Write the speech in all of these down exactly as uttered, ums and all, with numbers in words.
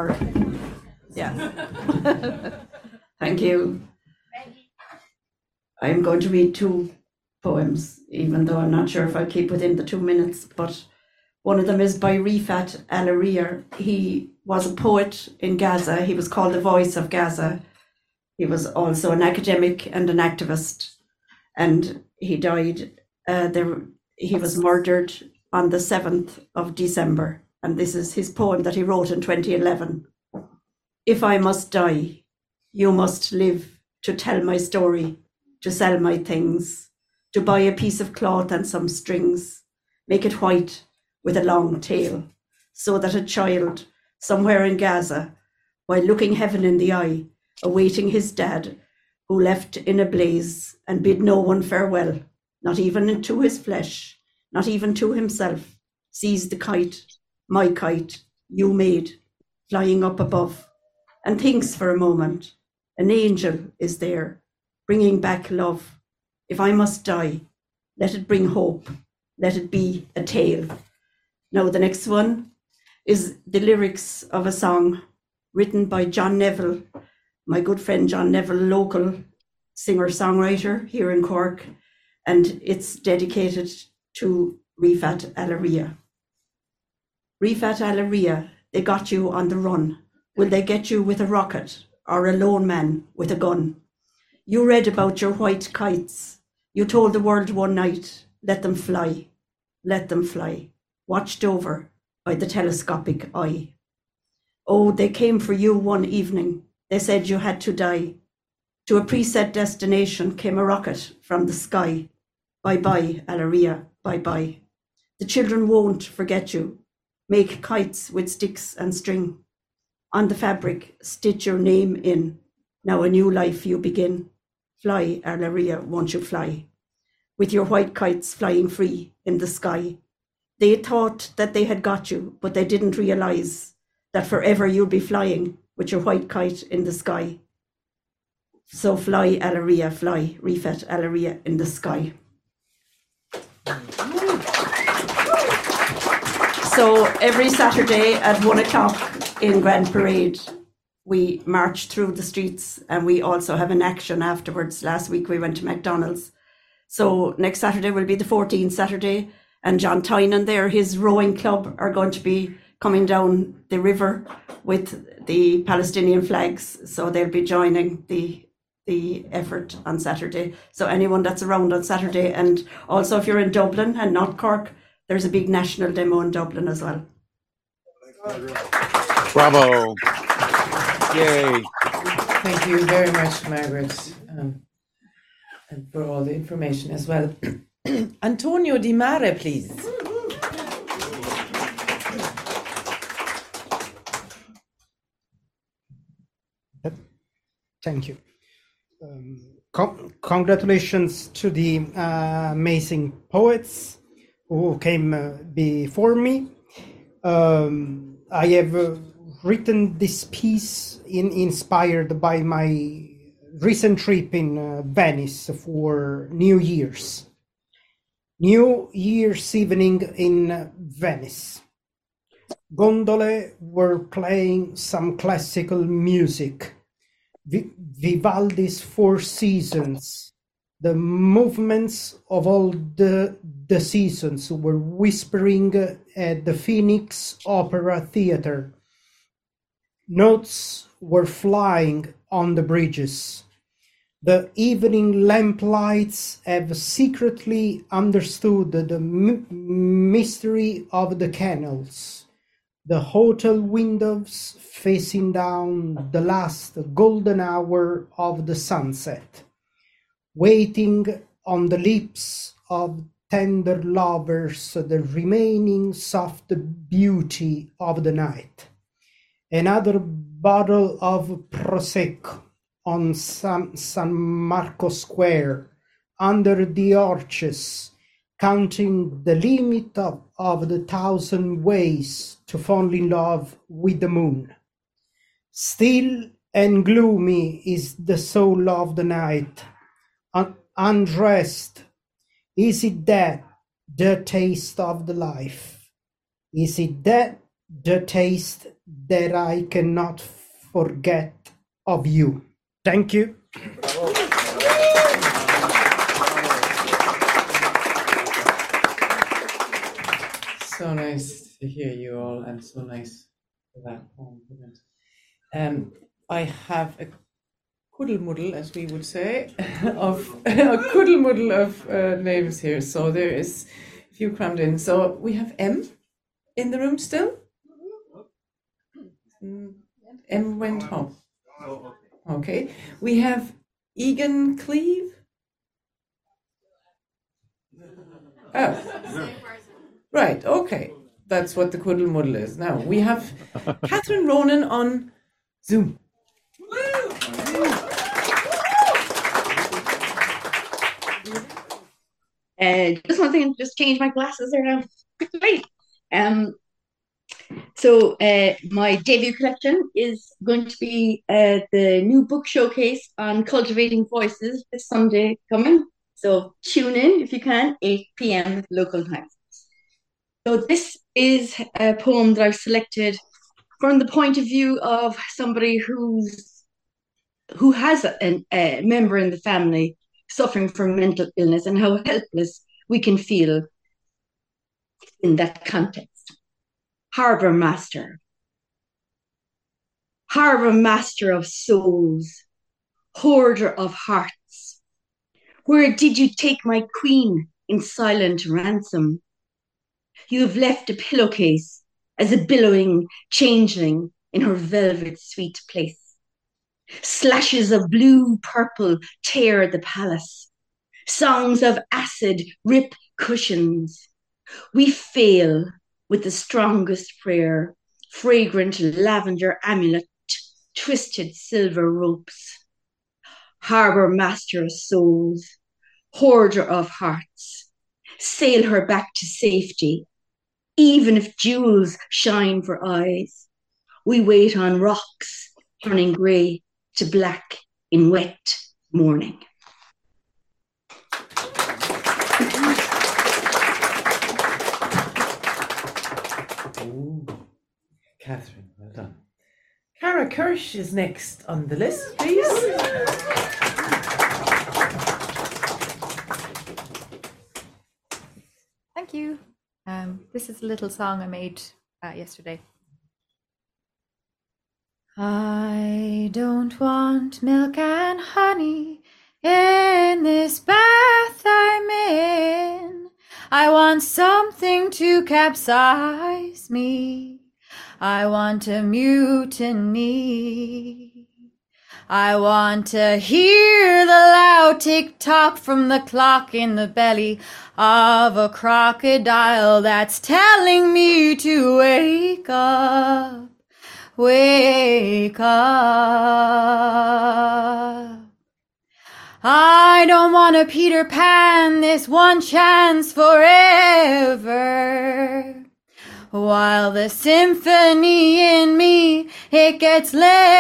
or yeah. Thank you. I'm going to read two poems, even though I'm not sure if I'll keep within the two minutes, but one of them is by Rifat Alaria. He was a poet in Gaza. He was called the voice of Gaza. He was also an academic and an activist, and he died. Uh, there, he was murdered on the seventh of December, and this is his poem that he wrote in twenty eleven. If I must die, you must live to tell my story, to sell my things, to buy a piece of cloth and some strings, make it white with a long tail, so that a child somewhere in Gaza, while looking heaven in the eye, awaiting his dad, who left in a blaze and bid no one farewell, not even to his flesh, not even to himself, sees the kite, my kite, you made, flying up above, and thinks for a moment, an angel is there, bringing back love. If I must die, let it bring hope, let it be a tale. Now the next one is the lyrics of a song written by John Neville, my good friend John Neville, local singer-songwriter here in Cork, and it's dedicated to Rifat Alaria. Rifat Alaria, they got you on the run. Will they get you with a rocket or a lone man with a gun? You read about your white kites. You told the world one night, let them fly, let them fly, watched over by the telescopic eye. Oh, they came for you one evening. They said you had to die. To a preset destination came a rocket from the sky. Bye-bye, Alaria, bye-bye. The children won't forget you. Make kites with sticks and string. On the fabric, stitch your name in. Now a new life you begin. Fly, Alaria, won't you fly? With your white kites flying free in the sky. They thought that they had got you, but they didn't realize that forever you'll be flying with your white kite in the sky. So fly, Alaria, fly, Rifat Alaria in the sky. So every Saturday at one o'clock in Grand Parade, we march through the streets, and we also have an action afterwards. Last week we went to McDonald's. So next Saturday will be the fourteenth Saturday, and John Tynan there, his rowing club, are going to be coming down the river with the Palestinian flags. So they'll be joining the the effort on Saturday. So anyone that's around on Saturday, and also if you're in Dublin and not Cork, there's a big national demo in Dublin as well. Bravo. Yay. Thank you very much, Margaret, um, and for all the information as well. Antonio Di Mare, please. Thank you. Um, con- congratulations to the uh, amazing poets who came uh, before me. Um, I have uh, written this piece in, inspired by my recent trip in uh, Venice for New Year's. New Year's evening in Venice. Gondole were playing some classical music. Vivaldi's Four Seasons, the movements of all the, the seasons were whispering at the Phoenix Opera Theatre. Notes were flying on the bridges. The evening lamplights have secretly understood the m- mystery of the canals. The hotel windows facing down the last golden hour of the sunset, waiting on the lips of tender lovers the remaining soft beauty of the night. Another bottle of Prosecco on San, San Marco Square, under the arches, counting the limit of, of the thousand ways to fall in love with the moon. Still and gloomy is the soul of the night, un- undressed. Is it that the taste of the life? Is it that the taste that I cannot forget of you. Thank you. So nice to hear you all, and so nice for that compliment. Um, I have a kuddlemuddle, as we would say, of a kuddlemuddle of uh, names here. So there is a few crammed in. So we have M in the room still. Mm, M went home. Okay. We have Egan Cleve. Oh. Right, okay. That's what the kuddlemuddle is. Now we have Catherine Ronan on Zoom. Uh, just one thing, just change my glasses around quickly. Um, so uh, my debut collection is going to be uh, the new book showcase on cultivating voices this Sunday coming. So tune in if you can, eight p.m. local time. So this is a poem that I've selected from the point of view of somebody who's who has a, a member in the family suffering from mental illness, and how helpless we can feel in that context. Harbour Master. Harbour Master of souls, hoarder of hearts. Where did you take my queen in silent ransom? You have left a pillowcase as a billowing changeling in her velvet sweet place. Slashes of blue purple tear the palace. Songs of acid rip cushions. We fail with the strongest prayer, fragrant lavender amulet, twisted silver ropes. Harbour master of souls, hoarder of hearts, sail her back to safety, even if jewels shine for eyes. We wait on rocks, turning grey to black in wet morning. Ooh, Catherine, well done. Cara Kirsch is next on the list, please. Thank you. Um, this is a little song I made uh, yesterday. I don't want milk and honey in this bath I'm in. I want something to capsize me. I want a mutiny. I want to hear the loud tick-tock from the clock in the belly of a crocodile that's telling me to wake up, wake up. I don't want to Peter Pan this one chance forever. While the symphony in me, it gets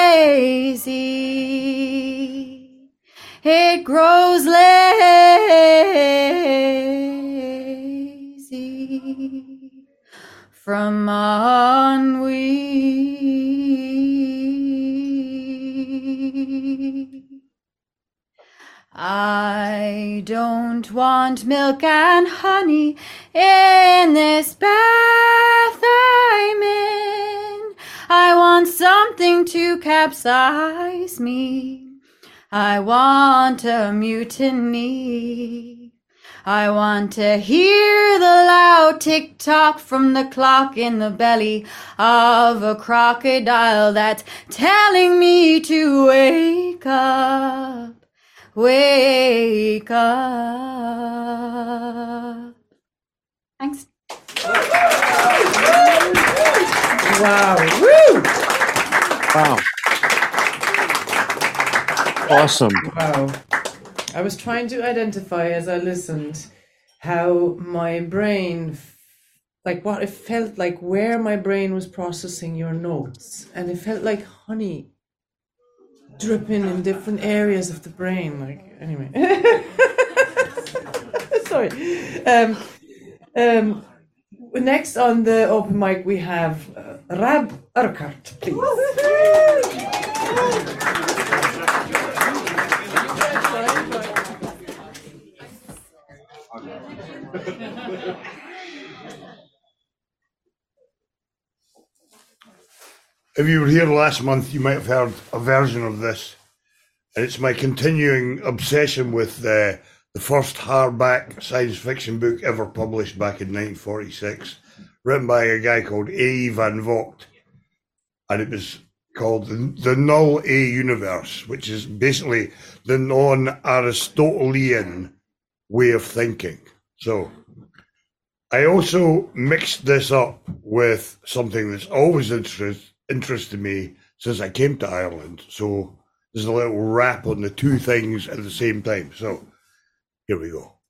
lazy. It grows lazy from ennui. I don't want milk and honey in this bath I'm in. I want something to capsize me. I want a mutiny. I want to hear the loud tick-tock from the clock in the belly of a crocodile that's telling me to wake up. Wake up. Thanks. Wow. Woo! Wow. Awesome. Wow. I was trying to identify as I listened how my brain, like what it felt like, where my brain was processing your notes. And it felt like honey dripping in different areas of the brain. Like, anyway. Sorry. Um, um, next on the open mic we have uh, Rab Urquhart, please. If you were here last month, you might have heard a version of this. And it's my continuing obsession with uh, the first hardback science fiction book ever published back in nineteen forty-six, written by a guy called A E Van Vogt. And it was called The, the Null A Universe, which is basically the non-Aristotelian way of thinking. So I also mixed this up with something that's always interest, interested me since I came to Ireland. So there's a little rap on the two things at the same time. So here we go.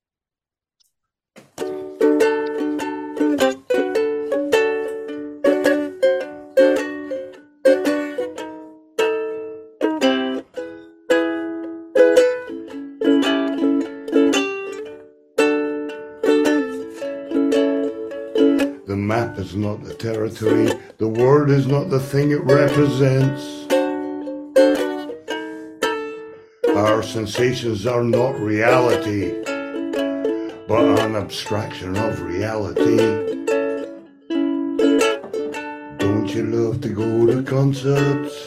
The map is not the territory, the word is not the thing it represents. Our sensations are not reality, but an abstraction of reality. Don't you love to go to concerts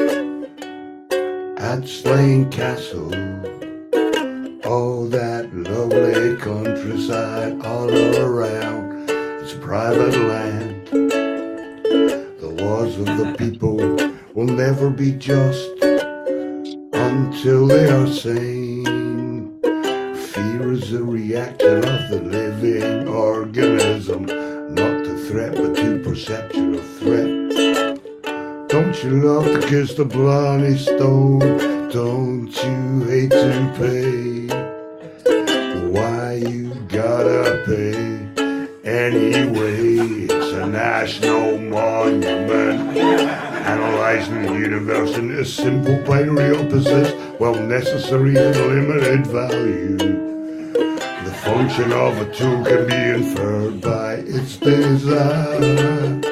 at Slane Castle? Oh, that lovely countryside all around. It's private land. The laws of the people will never be just until they are sane. Fear is a reaction of the living organism, not to threat but to perception of threat. Don't you love to kiss the blarney stone? Don't you hate to pay? Why you gotta pay? Anyway, it's a national monument, analyzing the universe into simple binary opposites, while necessary and limited value. The function of a tool can be inferred by its design.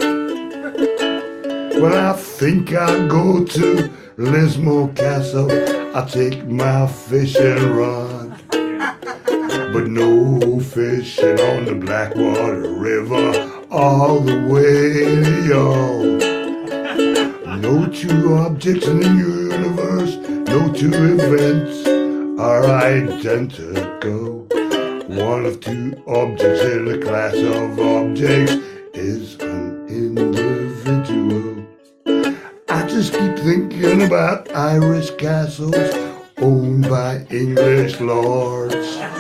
When I think I go to Lismore Castle, I take my fishing rod. But no fishing on the Blackwater River all the way to Youghal. No two objects in the universe, no two events are identical. One of two objects in a class of objects is an individual. I just keep thinking about Irish castles owned by English lords.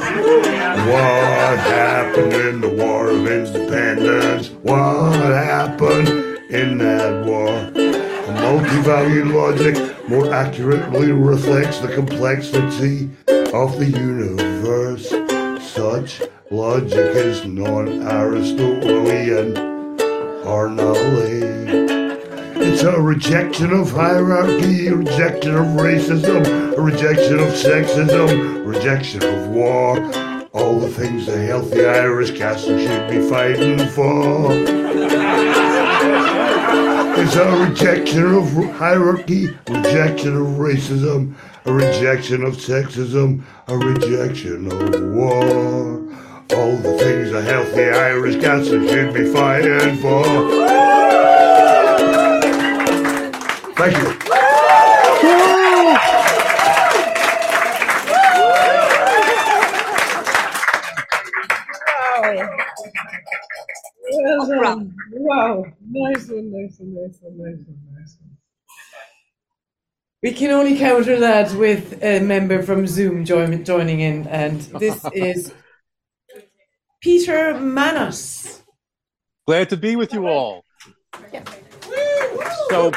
What happened in the War of Independence? What happened in that war? A multi-valued logic more accurately reflects the complexity of the universe. Such logic is non-Aristotelian or null. It's a rejection of hierarchy, a rejection of racism, a rejection of sexism, a rejection of war. All the things a healthy Irish castle should be fighting for. It's a rejection of hierarchy, a rejection of racism, a rejection of sexism, a rejection of war. All the things a healthy Irish castle should be fighting for. Thank you. Well done. Wow. Nice one, nice one, nice one, nice one, nice one. We can only counter that with a member from Zoom join, joining in, and this is Peter Manos. Glad to be with you all. So,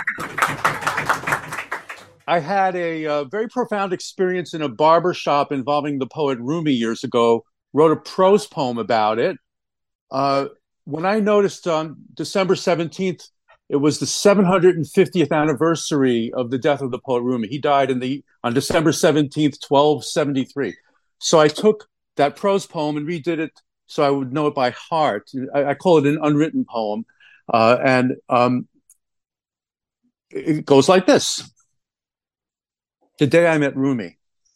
I had a uh, very profound experience in a barber shop involving the poet Rumi years ago. Wrote a prose poem about it. Uh, when I noticed on December seventeenth, it was the seven hundred fiftieth anniversary of the death of the poet Rumi. He died in the on December seventeenth, twelve seventy-three. So I took that prose poem and redid it so I would know it by heart. I, I call it an unwritten poem. Uh, and um, it goes like this. The day I met Rumi,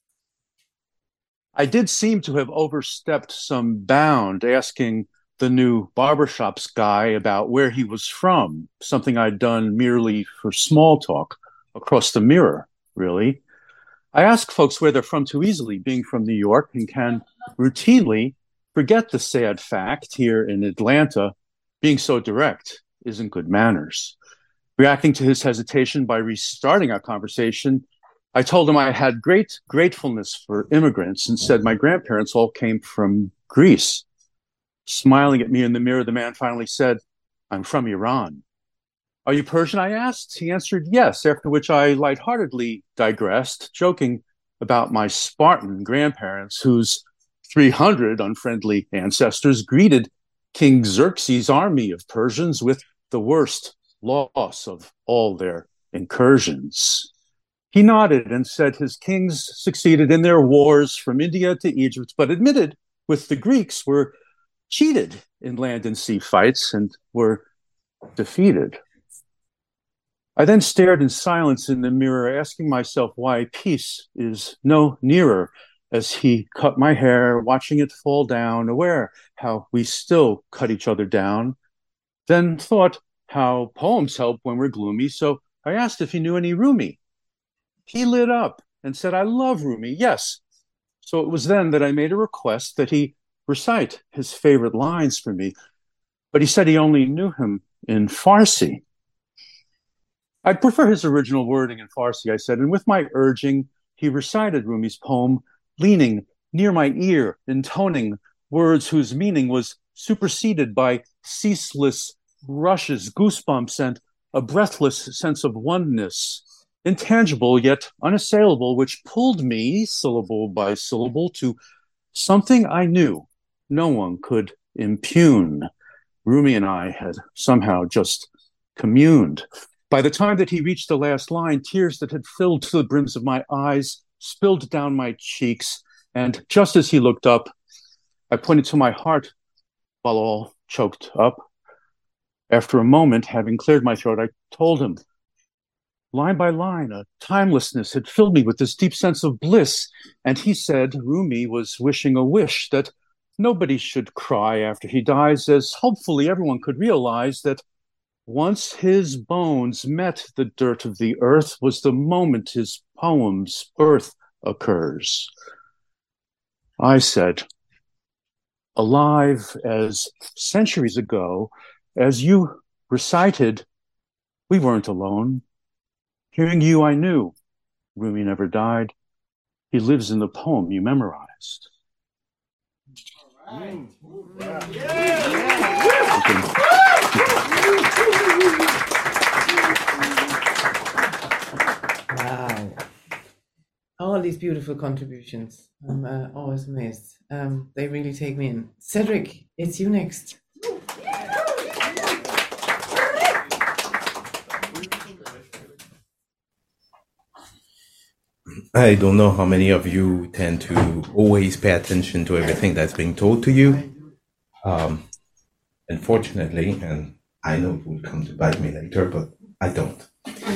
I did seem to have overstepped some bound, asking the new barbershops guy about where he was from, something I'd done merely for small talk, across the mirror, really. I ask folks where they're from too easily, being from New York, and can routinely forget the sad fact here in Atlanta, being so direct isn't good manners. Reacting to his hesitation by restarting our conversation, I told him I had great gratefulness for immigrants and said my grandparents all came from Greece. Smiling at me in the mirror, the man finally said, I'm from Iran. Are you Persian, I asked? He answered yes, after which I lightheartedly digressed, joking about my Spartan grandparents, whose three hundred unfriendly ancestors greeted King Xerxes' army of Persians with the worst loss of all their incursions. He nodded and said his kings succeeded in their wars from India to Egypt, but admitted with the Greeks were cheated in land and sea fights and were defeated. I then stared in silence in the mirror, asking myself why peace is no nearer, as he cut my hair, watching it fall down, aware how we still cut each other down. Then thought how poems help when we're gloomy, so I asked if he knew any Rumi. He lit up and said, I love Rumi, yes. So it was then that I made a request that he recite his favorite lines for me, but he said he only knew him in Farsi. I'd prefer his original wording in Farsi, I said, and with my urging, he recited Rumi's poem, leaning near my ear, intoning words whose meaning was superseded by ceaseless rushes, goosebumps, and a breathless sense of oneness, intangible yet unassailable, which pulled me, syllable by syllable, to something I knew no one could impugn. Rumi and I had somehow just communed. By the time that he reached the last line, tears that had filled to the brims of my eyes spilled down my cheeks, and just as he looked up, I pointed to my heart while all choked up. After a moment, having cleared my throat, I told him, line by line, a timelessness had filled me with this deep sense of bliss, and he said Rumi was wishing a wish that nobody should cry after he dies, as hopefully everyone could realize that once his bones met the dirt of the earth was the moment his poem's birth occurs. I said, alive as centuries ago, as you recited, we weren't alone. Hearing you, I knew Rumi never died. He lives in the poem you memorized. All right. Yeah. Wow. All these beautiful contributions. I'm uh, always amazed. Um, they really take me in. Cedric, it's you next. I don't know how many of you tend to always pay attention to everything that's being told to you. Um, unfortunately, and I know it will come to bite me later, but I don't.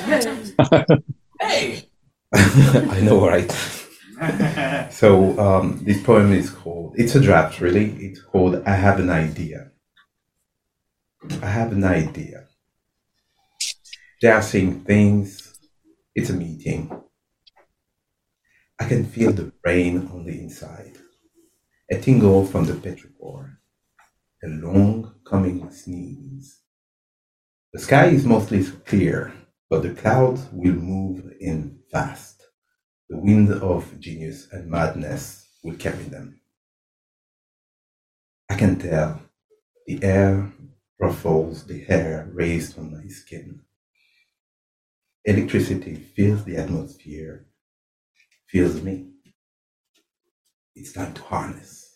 Hey! I know, right? So um, this poem is called, it's a draft really, it's called I Have an Idea. I have an idea. They are saying things, it's a meeting. I can feel the rain on the inside, a tingle from the petrichor, a long coming sneeze. The sky is mostly clear, but the clouds will move in fast. The wind of genius and madness will carry them. I can tell the air ruffles the hair raised on my skin. Electricity fills the atmosphere, fills me. It's time to harness.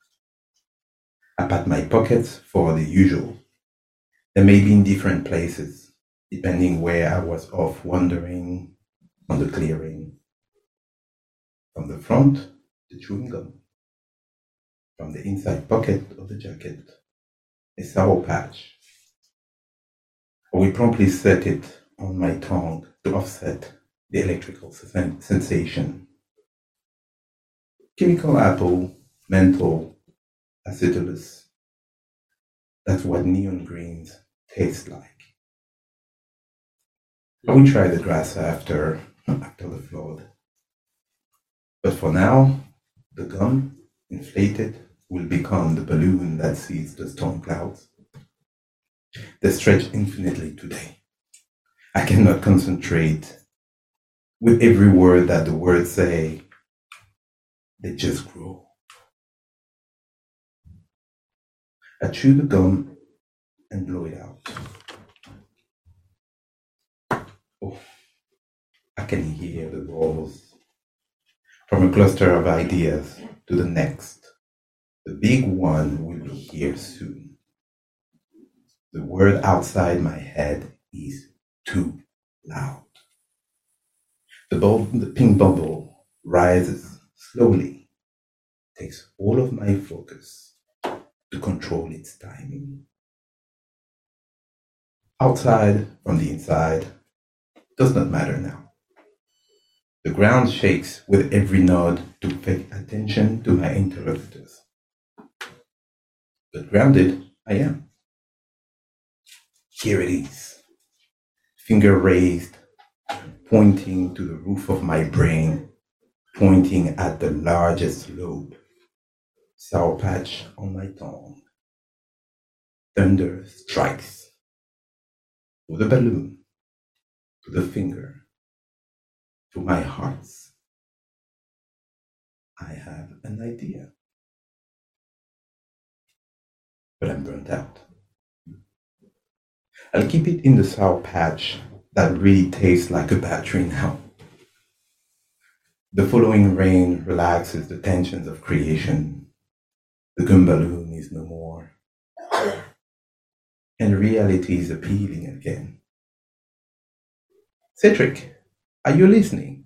I pat my pockets for the usual. They may be in different places, depending where I was off wandering on the clearing. From the front, the chewing gum. from the inside pocket of the jacket a sour patch. I will promptly set it on my tongue to offset the electrical sen- sensation. Chemical apple, menthol, acetylus. That's what neon greens taste like. I will try the grass after, after the flood. But for now, the gum, inflated, will become the balloon that seeds the storm clouds. They stretch infinitely today. I cannot concentrate with every word that the words say. They just grow. I chew the gum and blow it out. Oh, I can hear the balls from a cluster of ideas to the next. The big one will be here soon. The word outside my head is too loud. The, bulb, the pink bubble rises slowly, takes all of my focus to control its timing. Outside from the inside does not matter now. The ground shakes with every nod to pay attention to my interlocutors. But grounded I am. Here it is, finger raised, pointing to the roof of my brain, pointing at the largest lobe, sour patch on my tongue. Thunder strikes, to the balloon, to the finger, to my hearts. I have an idea, but I'm burnt out. I'll keep it in the sour patch that really tastes like a battery now. The following rain relaxes the tensions of creation. The gum balloon is no more. And reality is appealing again. Cedric, are you listening?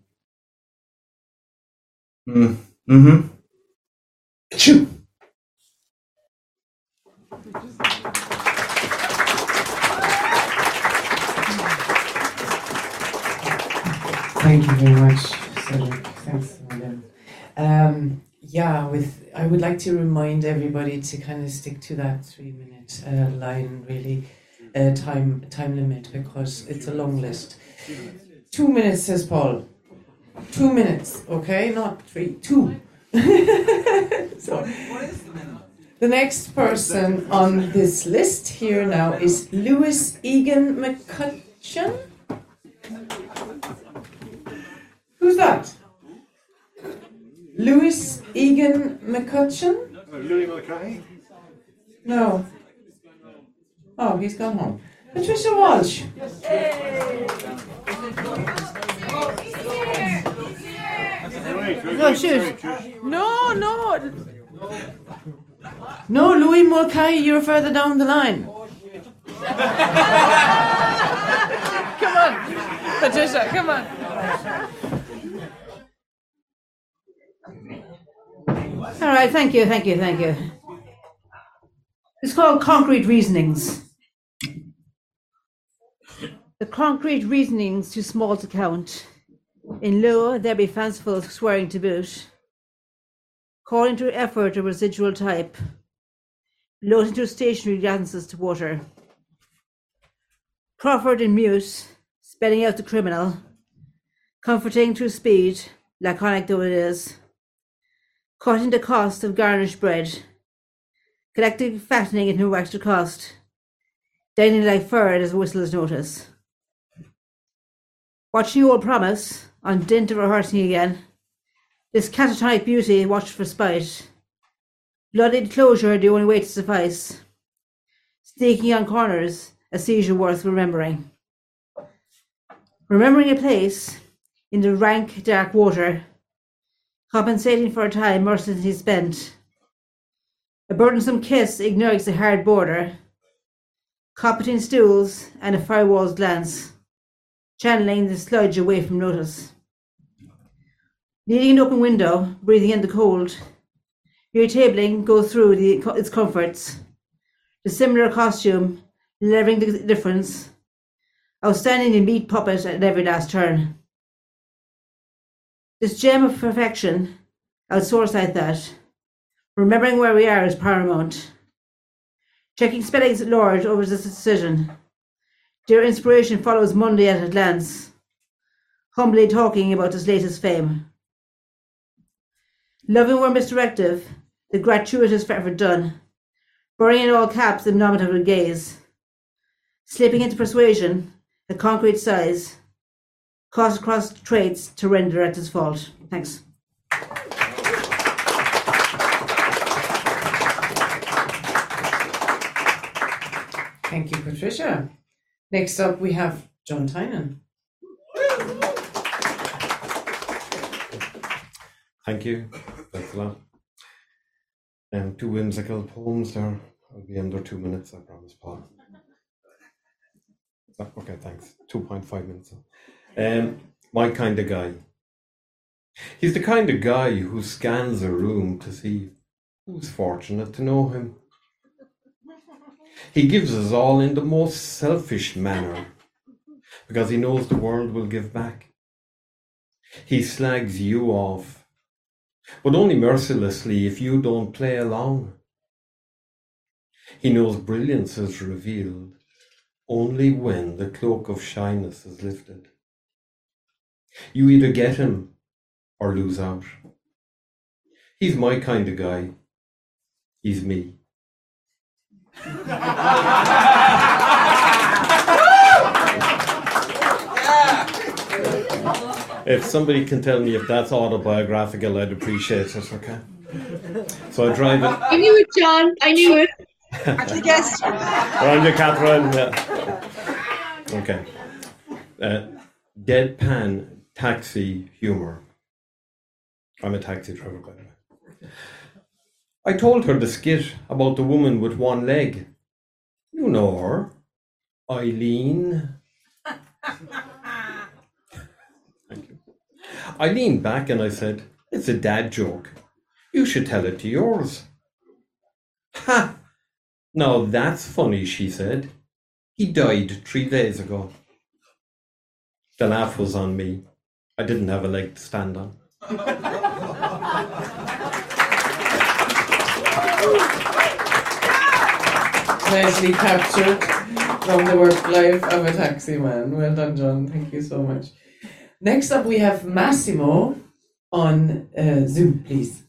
Mm, mm-hmm. Achoo! Thank you very much, Cedric. Thanks, Madam. Um, yeah, with I would like to remind everybody to kind of stick to that three-minute uh, line, really, uh, time time limit, because it's a long list. Two minutes, says Paul. Two minutes, okay, not three. Two. So, the next person on this list here now is Lewis Egan McCutcheon. Who's that? Lewis Egan McCutcheon? Uh, Louis Mulcahy? No. Oh, he's gone home. Patricia Walsh. No, shoot. No, no. No, Louis Mulcahy, you're further down the line. Come on, Patricia, come on. All right, thank you, thank you, thank you. It's called Concrete Reasonings. The concrete reasonings too small to count. In lieu, there be fanciful swearing to boot. Calling to effort a residual type. Loading to stationary glances to water. Proffered in mute, spelling out the criminal. Comforting through speed, laconic though it is. Cutting the cost of garnished bread. Collecting fattening at no extra cost. Dining like fur as a whistler's notice. Watching you all promise, on dint of rehearsing again. This catatonic beauty watched for spite. Bloodied closure the only way to suffice. Sneaking on corners, a seizure worth remembering. Remembering a place in the rank dark water. Compensating for a time mercilessly spent. A burdensome kiss ignores the hard border. Coppeting stools and a firewall's glance. Channeling the sludge away from notice. Needing an open window, breathing in the cold. Your tabling go through the, its comforts. The similar costume, leveling the difference. Outstanding the meat puppet at every last turn. This gem of perfection, outsourced like that. Remembering where we are is paramount. Checking spellings at Lord over this decision. Dear inspiration follows Monday at a glance. Humbly talking about his latest fame. Loving where misdirective, the gratuitous forever done. Burning in all caps the nominative gaze. Slipping into persuasion, a concrete size. Cross across traits to render at his fault. Thanks. Thank you, Patricia. Next up, we have John Tynan. Thank you. Thanks a lot. Um, two whimsical poems there. I'll be under two minutes, I promise, Paul. Okay, thanks. two point five minutes. Um, my kind of guy. He's the kind of guy who scans a room to see who's fortunate to know him. He gives us all in the most selfish manner because he knows the world will give back. He slags you off, but only mercilessly if you don't play along. He knows brilliance is revealed only when the cloak of shyness is lifted. You either get him or lose out. He's my kind of guy. He's me. If somebody can tell me if that's autobiographical, I'd appreciate it, okay? So I drive it. I knew it, John. I knew it. Actually guessed. Around you, Catherine. Yeah. Okay. Uh, deadpan taxi humor. I'm a taxi driver, by the way. I told her the skit about the woman with one leg. You know her. Eileen. Thank you. I leaned back and I said, it's a dad joke. You should tell it to yours. Ha! Now that's funny, she said. He died three days ago. The laugh was on me. I didn't have a leg to stand on. Nicely captured from the work life of a taxi man. Well done, John. Thank you so much. Next up, we have Massimo on uh, Zoom, please.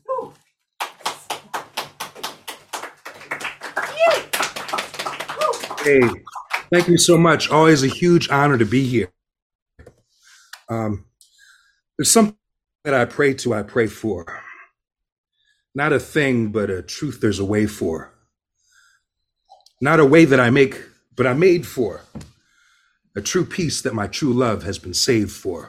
Hey, thank you so much. Always a huge honor to be here. Um, there's something that I pray to, I pray for. Not a thing, but a truth there's a way for. Not a way that I make, but I'm made for. A true peace that my true love has been saved for.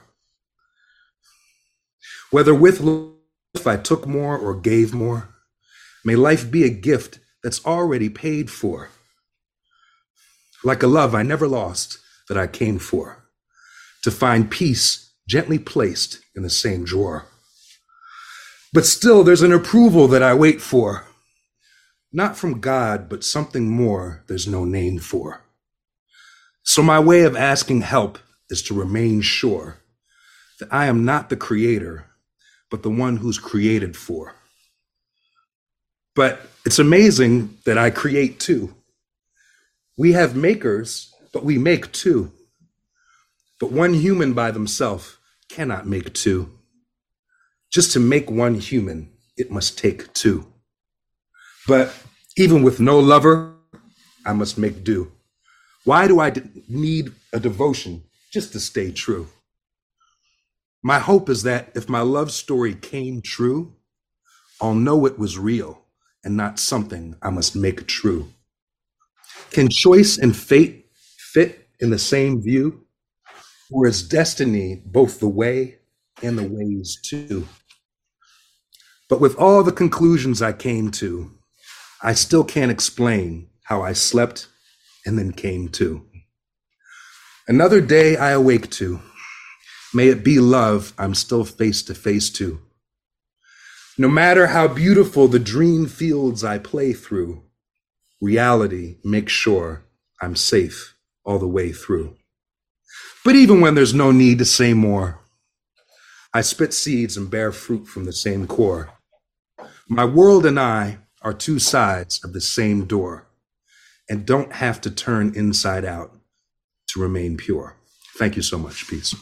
Whether with life I took more or gave more, may life be a gift that's already paid for. Like a love I never lost that I came for, to find peace gently placed in the same drawer. But still there's an approval that I wait for, not from God, but something more there's no name for. So my way of asking help is to remain sure that I am not the creator, but the one who's created for. But it's amazing that I create too. We have makers, but we make two. But one human by themselves cannot make two. Just to make one human, it must take two. But even with no lover, I must make do. Why do I need a devotion just to stay true? My hope is that if my love story came true, I'll know it was real and not something I must make true. Can choice and fate fit in the same view? Or is destiny both the way and the ways too? But with all the conclusions I came to, I still can't explain how I slept and then came to. Another day I awake to, may it be love I'm still face to face to. No matter how beautiful the dream fields I play through, reality makes sure I'm safe all the way through. But even when there's no need to say more, I spit seeds and bear fruit from the same core. My world and I are two sides of the same door and don't have to turn inside out to remain pure. Thank you so much. Peace.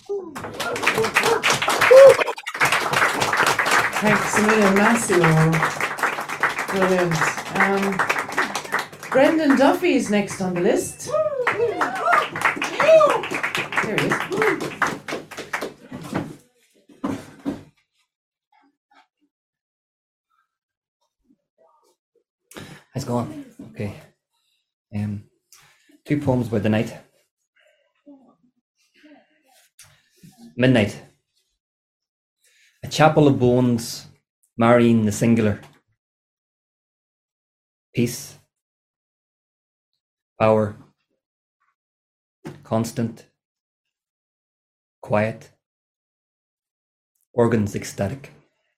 Thanks a million, Massimo. Brilliant. Um, Brendan Duffy is next on the list. There he is. How's it going? Okay. Um, two poems by the night. Midnight. A chapel of bones, marrying the singular. Peace. Power. Constant. Quiet. Organs ecstatic.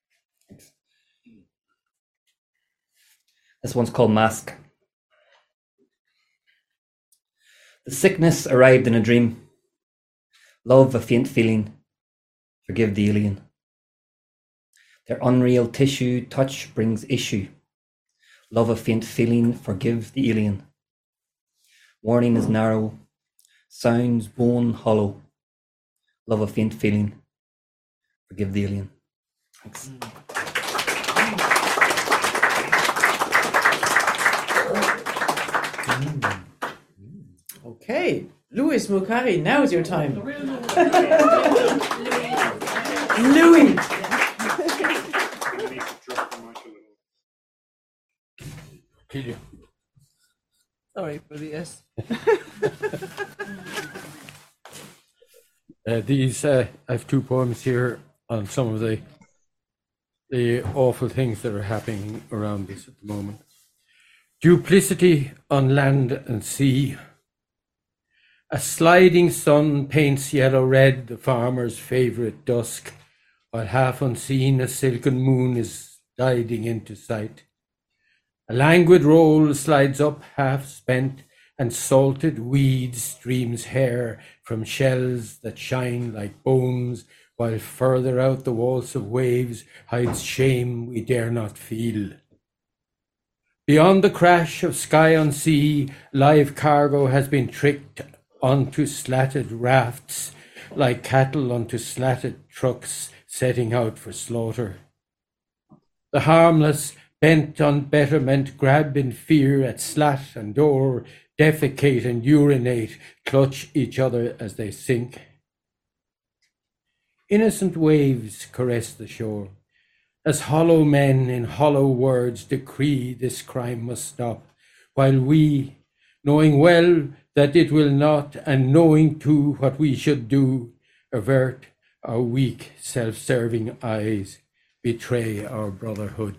This one's called Mask. The sickness arrived in a dream. Love a faint feeling. Forgive the alien. Their unreal tissue touch brings issue. Love a faint feeling. Forgive the alien. Warning is narrow. Sounds bone hollow. Love a faint feeling. Forgive the alien. Thanks. Okay, Louis Mukari, now's your time. Louis. Kill Sorry for the S. uh, these uh, I have two poems here on some of the the awful things that are happening around us at the moment. Duplicity on land and sea. A sliding sun paints yellow red the farmer's favourite dusk, while half unseen a silken moon is gliding into sight. A languid roll slides up half spent, and salted weed streams hair from shells that shine like bones, while further out the waltz of waves hides shame we dare not feel. Beyond the crash of sky on sea, live cargo has been tricked onto slatted rafts, like cattle onto slatted trucks setting out for slaughter. The harmless, bent on betterment, grab in fear at slat and door, defecate and urinate, clutch each other as they sink. Innocent waves caress the shore, as hollow men in hollow words decree this crime must stop, while we, knowing well that it will not, and knowing too what we should do, avert our weak, self-serving eyes, betray our brotherhood.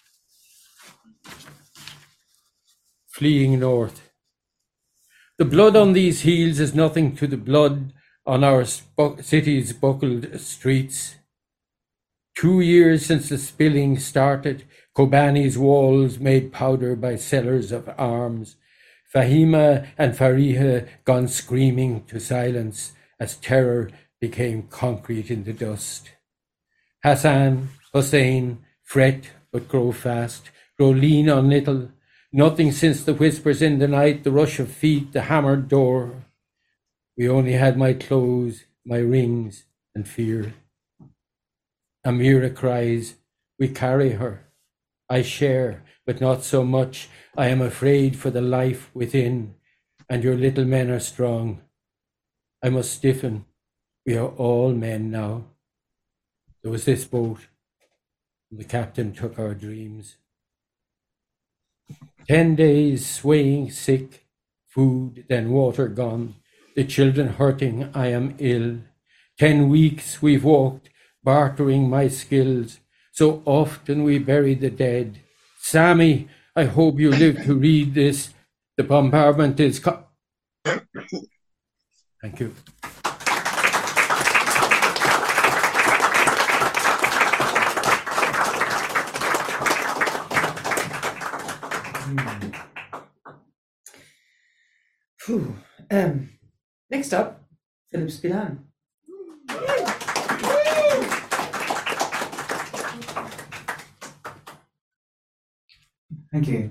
Fleeing north. The blood on these heels is nothing to the blood on our sp- city's buckled streets. Two years since the spilling started, Kobani's walls made powder by sellers of arms. Fahima and Fariha gone screaming to silence as terror became concrete in the dust. Hassan, Hussein, fret but grow fast, grow lean on little, nothing since the whispers in the night, the rush of feet, the hammered door. We only had my clothes, my rings, and fear. Amira cries, we carry her. I share, but not so much. I am afraid for the life within, and your little men are strong. I must stiffen. We are all men now. There was this boat, and the captain took our dreams. Ten days swaying sick, food, then water gone. The children hurting, I am ill. Ten weeks we've walked, bartering my skills. So often we bury the dead. Sammy, I hope you live to read this. The bombardment is co- Thank you. Mm. Phew. Um, next up, Philip Spillane. Thank you.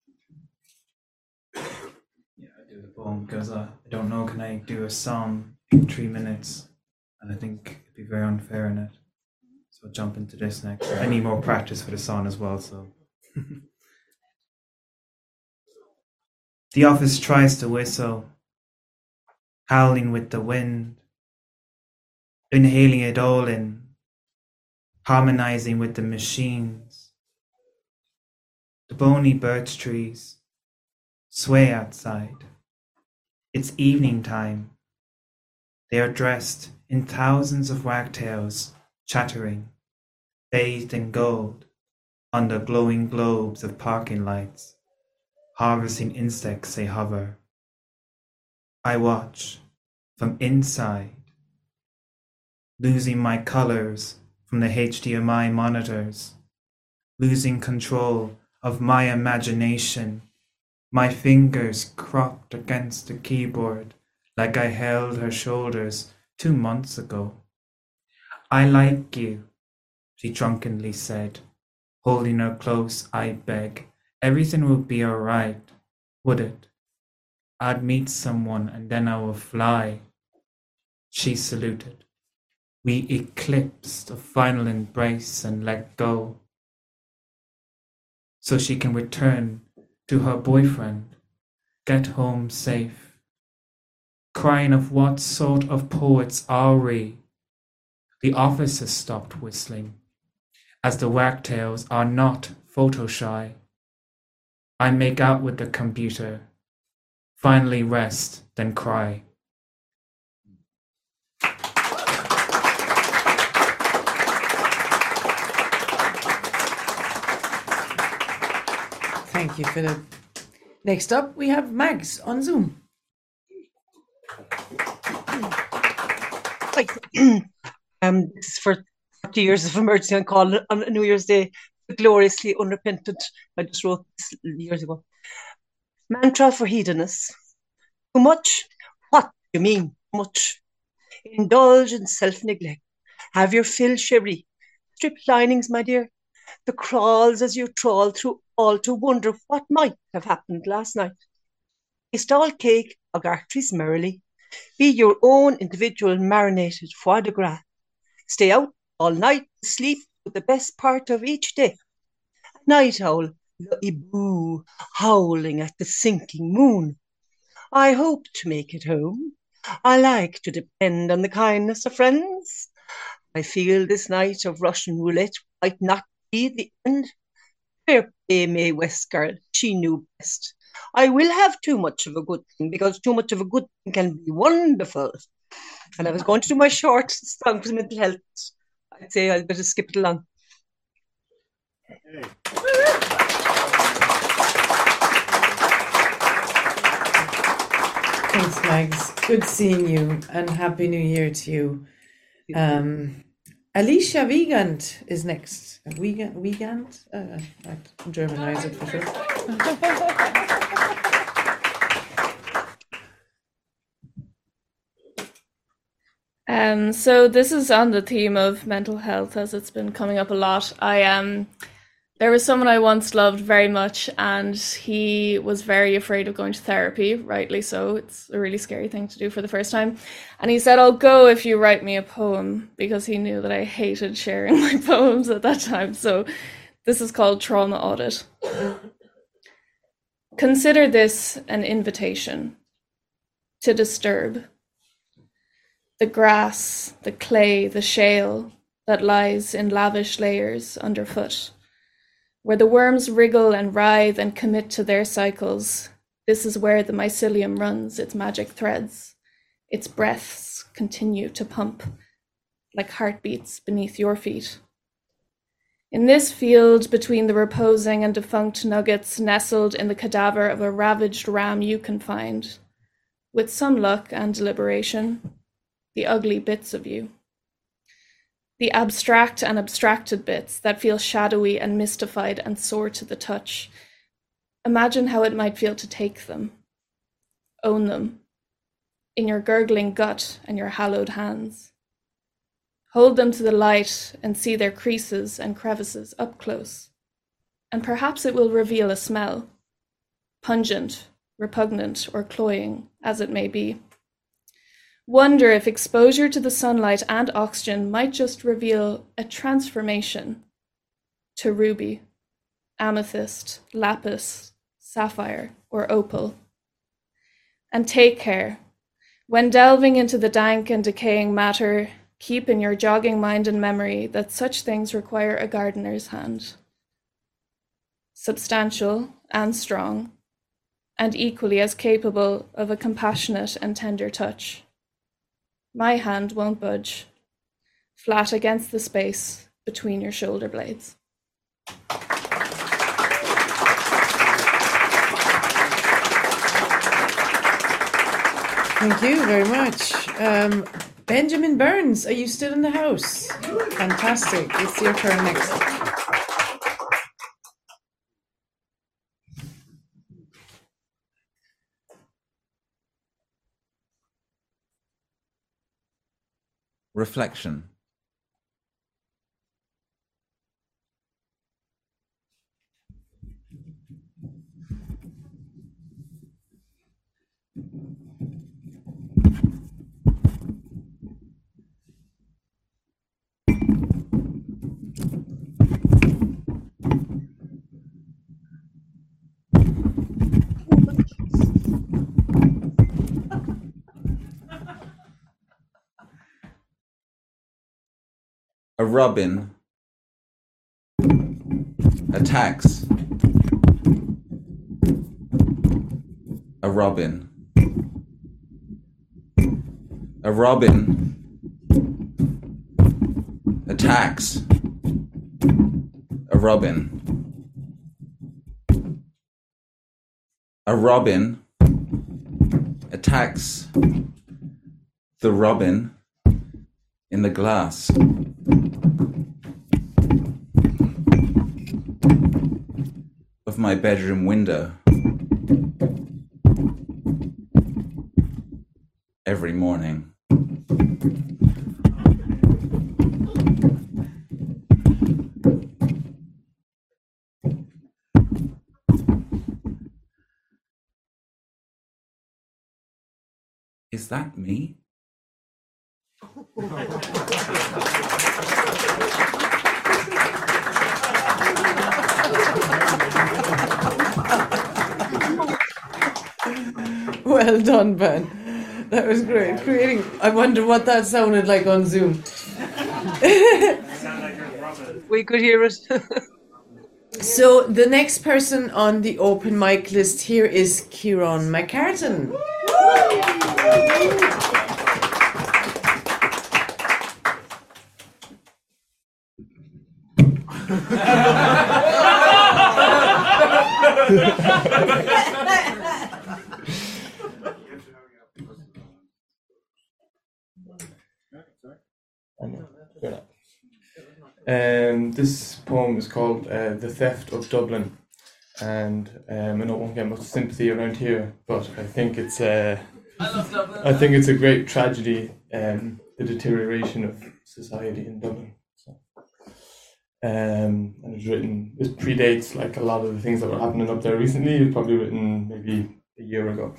Yeah, I do the poem because uh, I don't know, can I do a psalm in three minutes? And I think it'd be very unfair in it. So I'll jump into this next. I need more practice for the song as well, so. The office tries to whistle, howling with the wind, inhaling it all in, harmonizing with the machines. The bony birch trees sway outside. It's evening time. They are dressed in thousands of wagtails, chattering, bathed in gold, under glowing globes of parking lights. Harvesting insects they hover. I watch from inside, losing my colors from the H D M I monitors, losing control of my imagination, my fingers cropped against the keyboard like I held her shoulders two months ago. I like you, she drunkenly said, holding her close. I beg. Everything will be all right, would it? I'd meet someone and then I will fly. She saluted. We eclipsed a final embrace and let go. So she can return to her boyfriend, get home safe. Crying of what sort of poets are we? The officers stopped whistling, as the wagtails are not photo shy. I make out with the computer, finally rest, then cry. Thank you, Philip. Next up, we have Mags on Zoom. Hi. um, this is for thirty years of emergency on call on New Year's Day. Gloriously unrepentant. I just wrote this years ago. Mantra for hedonists. Too much? What do you mean, much? Indulge in self-neglect. Have your fill, Sherry. Strip linings, my dear. The crawls as you trawl through all to wonder what might have happened last night. Taste all cake, og arteries merrily. Be your own individual marinated foie de gras. Stay out all night, sleep with the best part of each day. A night owl, boo, howling at the sinking moon. I hope to make it home. I like to depend on the kindness of friends. I feel this night of Russian roulette might not be the end. Fair play, Mae West girl, she knew best. I will have too much of a good thing, because too much of a good thing can be wonderful. And I was going to do my short song for mental health. I'd say I'd better skip it along. Thanks, Mags. Good seeing you, and Happy New Year to you. Um, Alicia Wiegand is next. Wiegand? Wiegand? Uh, I'd Germanize it for sure. Um, so this is on the theme of mental health, as it's been coming up a lot. I um, there was someone I once loved very much, and he was very afraid of going to therapy, rightly so. It's a really scary thing to do for the first time. And he said, I'll go if you write me a poem, because he knew that I hated sharing my poems at that time. So this is called Trauma Audit. Consider this an invitation to disturb. The grass, the clay, the shale that lies in lavish layers underfoot. Where the worms wriggle and writhe and commit to their cycles, this is where the mycelium runs its magic threads. Its breaths continue to pump like heartbeats beneath your feet. In this field between the reposing and defunct nuggets nestled in the cadaver of a ravaged ram you can find, with some luck and deliberation, the ugly bits of you. The abstract and abstracted bits that feel shadowy and mystified and sore to the touch. Imagine how it might feel to take them, own them, in your gurgling gut and your hallowed hands. Hold them to the light and see their creases and crevices up close, and perhaps it will reveal a smell, pungent, repugnant, or cloying, as it may be. Wonder if exposure to the sunlight and oxygen might just reveal a transformation to ruby, amethyst, lapis, sapphire, or opal. And take care. When delving into the dank and decaying matter, keep in your jogging mind and memory that such things require a gardener's hand. Substantial and strong, and equally as capable of a compassionate and tender touch. My hand won't budge, flat against the space between your shoulder blades. Thank you very much. Um, Benjamin Burns, are you still in the house? Fantastic. It's your turn next. Reflection. A robin attacks a robin. A robin attacks a robin. A robin attacks the robin in the glass. Of my bedroom window every morning. Is that me? Well done, Ben. That was great. Creating. I wonder what that sounded like on Zoom. We could hear it. So the next person on the open mic list here is Kieran McCartan. Um, this poem is called uh, The Theft of Dublin, and um, I know it won't get much sympathy around here, but I think it's uh, I love Dublin. I think it's a great tragedy, um, the deterioration of society in Dublin. So, um, and it's written, it predates like a lot of the things that were happening up there recently. It was probably written maybe a year ago.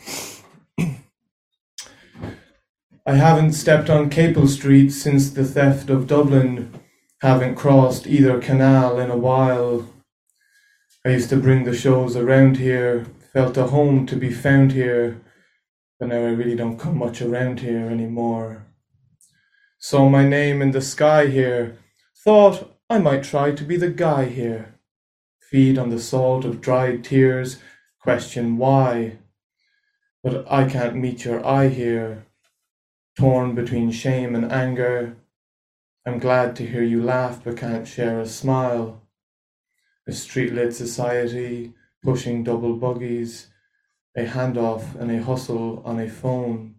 I haven't stepped on Capel Street since the theft of Dublin. Haven't crossed either canal in a while. I used to bring the shows around here, felt a home to be found here, but now I really don't come much around here anymore. Saw my name in the sky here, thought I might try to be the guy here. Feed on the salt of dried tears, question why. But I can't meet your eye here, torn between shame and anger. I'm glad to hear you laugh, but can't share a smile. A street-lit society, pushing double buggies, a handoff and a hustle on a phone.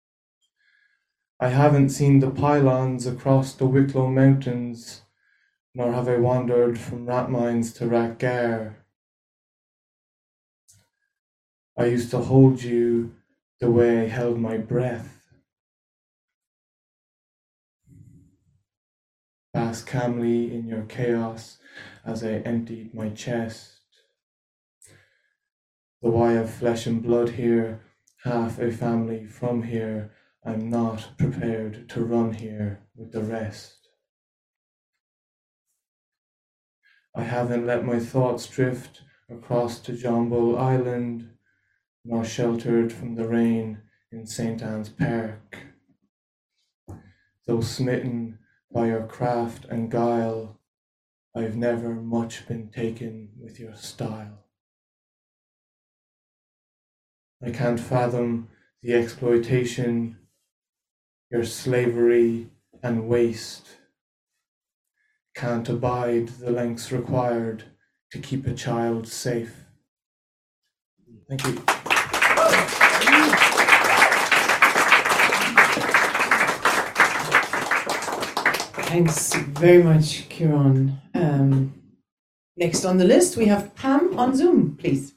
I haven't seen the pylons across the Wicklow Mountains, nor have I wandered from Rathmines to Rathgar. I used to hold you the way I held my breath. Bask calmly in your chaos as I emptied my chest. Though I have flesh and blood here, half a family from here, I'm not prepared to run here with the rest. I haven't let my thoughts drift across to Jumble Island, nor sheltered from the rain in Saint Anne's Park. Though smitten by your craft and guile, I've never much been taken with your style. I can't fathom the exploitation, your slavery and waste. Can't abide the lengths required to keep a child safe. Thank you. Thanks very much, Kieran. Um, next on the list, we have Pam on Zoom, please.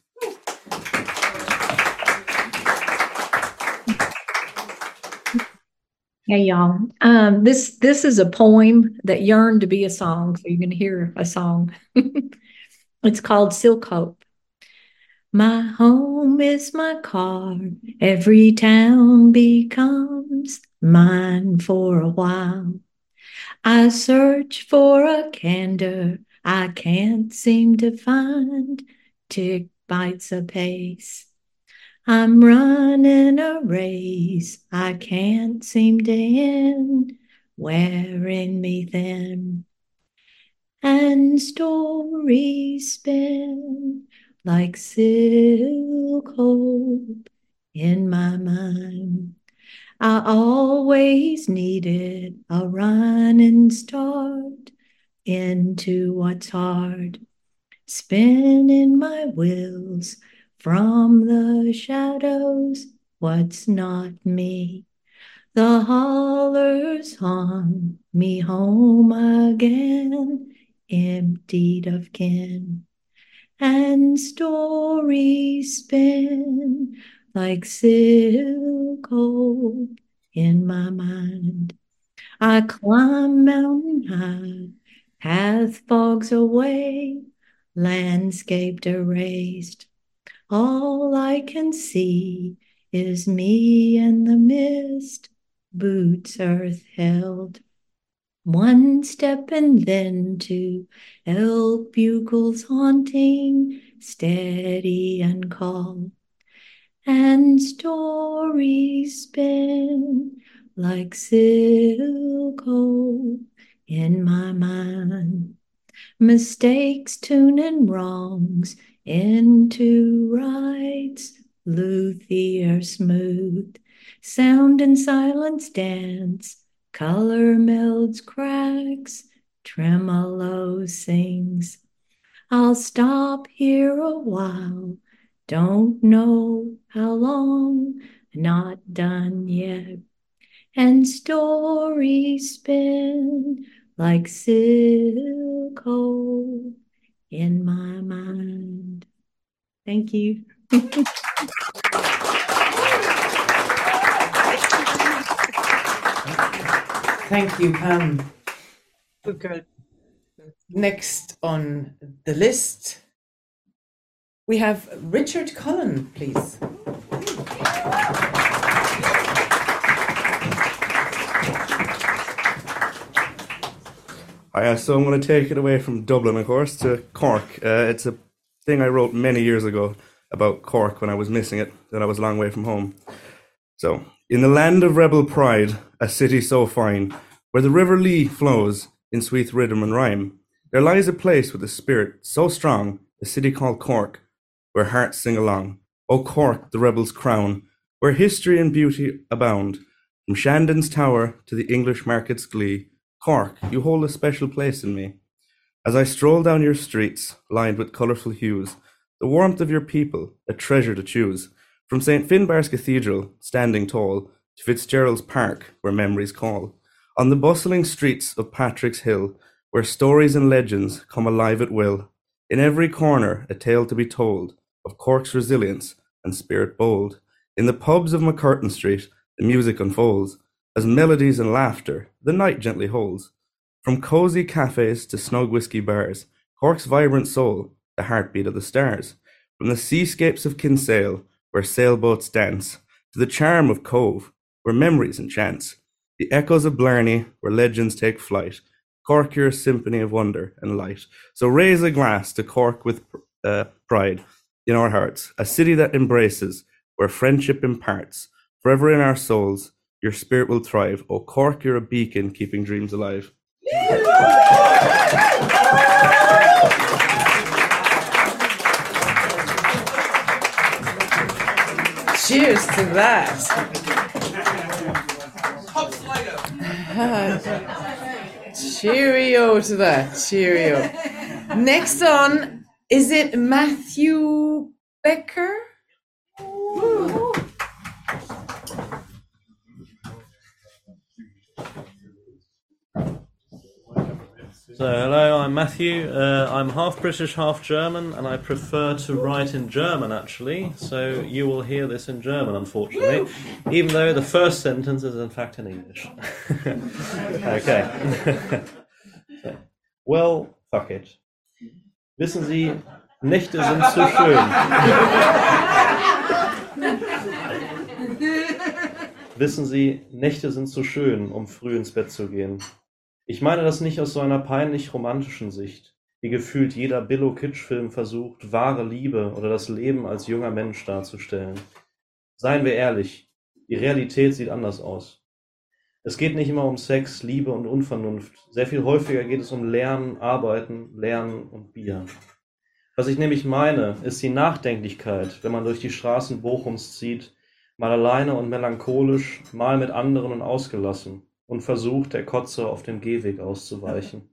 Hey y'all. Um, this this is a poem that yearned to be a song, so you're gonna hear a song. It's called Silk Hope. My home is my car. Every town becomes mine for a while. I search for a candor I can't seem to find. Tick bites a pace. I'm running a race I can't seem to end, wearing me thin. And stories spin like silk hope in my mind. I always needed a running start into what's hard, spinning my wheels from the shadows, what's not me. The hollers haunt me home again, emptied of kin. And stories spin like silk hope in my mind. I climb mountain high, path fogs away, landscape erased. All I can see is me and the mist, boots earth held. One step and then two, elk bugles haunting, steady and calm. And stories spin like silk hope in my mind. Mistakes tuning wrongs into rights, luthier smooth. Sound and silence dance, color melds cracks, tremolo sings. I'll stop here a while, don't know how long, not done yet. And stories spin like silk hope in my mind. Thank you. Thank you, Pam. Good girl. Next on the list, we have Richard Cullen, please. Uh, so I'm going to take it away from Dublin, of course, to Cork. Uh, it's a thing I wrote many years ago about Cork when I was missing it, that I was a long way from home. So, in the land of rebel pride, a city so fine, where the River Lee flows in sweet rhythm and rhyme, there lies a place with a spirit so strong, a city called Cork, where hearts sing along. O Cork, the rebel's crown, where history and beauty abound, from Shandon's Tower to the English market's glee. Cork, you hold a special place in me. As I stroll down your streets, lined with colourful hues, the warmth of your people, a treasure to choose. From Saint Finbarr's Cathedral, standing tall, to Fitzgerald's Park, where memories call. On the bustling streets of Patrick's Hill, where stories and legends come alive at will. In every corner, a tale to be told of Cork's resilience and spirit bold. In the pubs of McCurtain Street, the music unfolds, as melodies and laughter the night gently holds. From cosy cafes to snug whiskey bars, Cork's vibrant soul, the heartbeat of the stars. From the seascapes of Kinsale, where sailboats dance, to the charm of Cove, where memories enchant. The echoes of Blarney, where legends take flight. Cork, you're a symphony of wonder and light. So raise a glass to Cork with uh, pride in our hearts, a city that embraces, where friendship imparts. Forever in our souls, your spirit will thrive. Oh, Cork, you're a beacon keeping dreams alive. Cheers to that. Cheerio to that. Cheerio. Next on, is it Matthew Becker? Ooh. So, hello, I'm Matthew. Uh, I'm half British, half German, and I prefer to write in German, actually. So you will hear this in German, unfortunately, even though the first sentence is in fact in English. Okay. So, well, fuck it. Wissen Sie, Nächte sind zu schön. Wissen Sie, Nächte sind zu schön, um früh ins Bett zu gehen. Ich meine das nicht aus so einer peinlich romantischen Sicht, wie gefühlt jeder Billo-Kitsch-Film versucht, wahre Liebe oder das Leben als junger Mensch darzustellen. Seien wir ehrlich, die Realität sieht anders aus. Es geht nicht immer um Sex, Liebe und Unvernunft. Sehr viel häufiger geht es um Lernen, Arbeiten, Lernen und Bier. Was ich nämlich meine, ist die Nachdenklichkeit, wenn man durch die Straßen Bochums zieht, mal alleine und melancholisch, mal mit anderen und ausgelassen, und versucht, der Kotze auf dem Gehweg auszuweichen.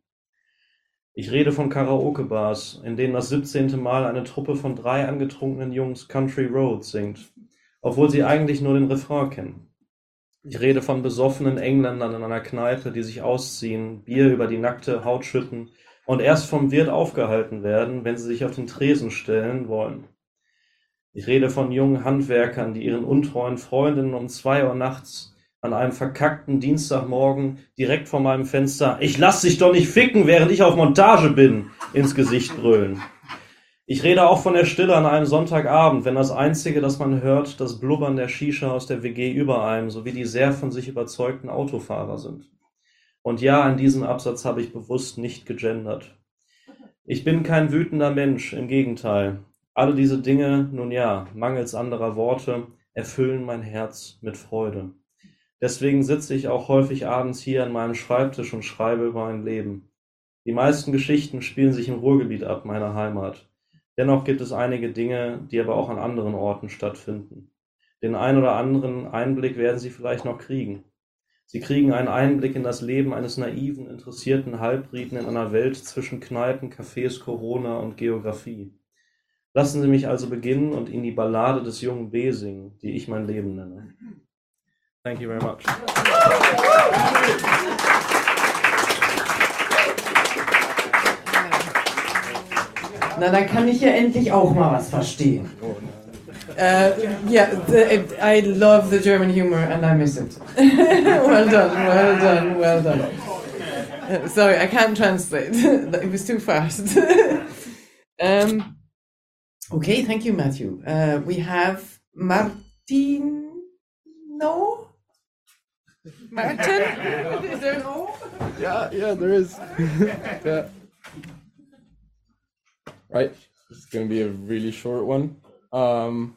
Ich rede von Karaoke-Bars, in denen das siebzehnte Mal eine Truppe von drei angetrunkenen Jungs Country Road singt, obwohl sie eigentlich nur den Refrain kennen. Ich rede von besoffenen Engländern in einer Kneipe, die sich ausziehen, Bier über die nackte Haut schütten und erst vom Wirt aufgehalten werden, wenn sie sich auf den Tresen stellen wollen. Ich rede von jungen Handwerkern, die ihren untreuen Freundinnen um zwei Uhr nachts an einem verkackten Dienstagmorgen direkt vor meinem Fenster „Ich lass dich doch nicht ficken, während ich auf Montage bin!" ins Gesicht brüllen. Ich rede auch von der Stille an einem Sonntagabend, wenn das Einzige, das man hört, das Blubbern der Shisha aus der W G über einem sowie die sehr von sich überzeugten Autofahrer sind. Und ja, in diesem Absatz habe ich bewusst nicht gegendert. Ich bin kein wütender Mensch, im Gegenteil. Alle diese Dinge, nun ja, mangels anderer Worte, erfüllen mein Herz mit Freude. Deswegen sitze ich auch häufig abends hier an meinem Schreibtisch und schreibe über mein Leben. Die meisten Geschichten spielen sich im Ruhrgebiet ab, meiner Heimat. Dennoch gibt es einige Dinge, die aber auch an anderen Orten stattfinden. Den ein oder anderen Einblick werden Sie vielleicht noch kriegen. Sie kriegen einen Einblick in das Leben eines naiven, interessierten Halbbriten in einer Welt zwischen Kneipen, Cafés, Corona und Geografie. Lassen Sie mich also beginnen und Ihnen die Ballade des jungen B singen, die ich mein Leben nenne. Thank you very much. Na, dann kann ich ja endlich auch mal was verstehen. Uh, yeah, the, I love the German humor and I miss it. Well done, well done, well done. Uh, sorry, I can't translate. It was too fast. um, okay, thank you, Matthew. Uh, we have Martin. No? Martin? Is there an O? Yeah, yeah, there is. Yeah. Right, this is going to be a really short one. Um,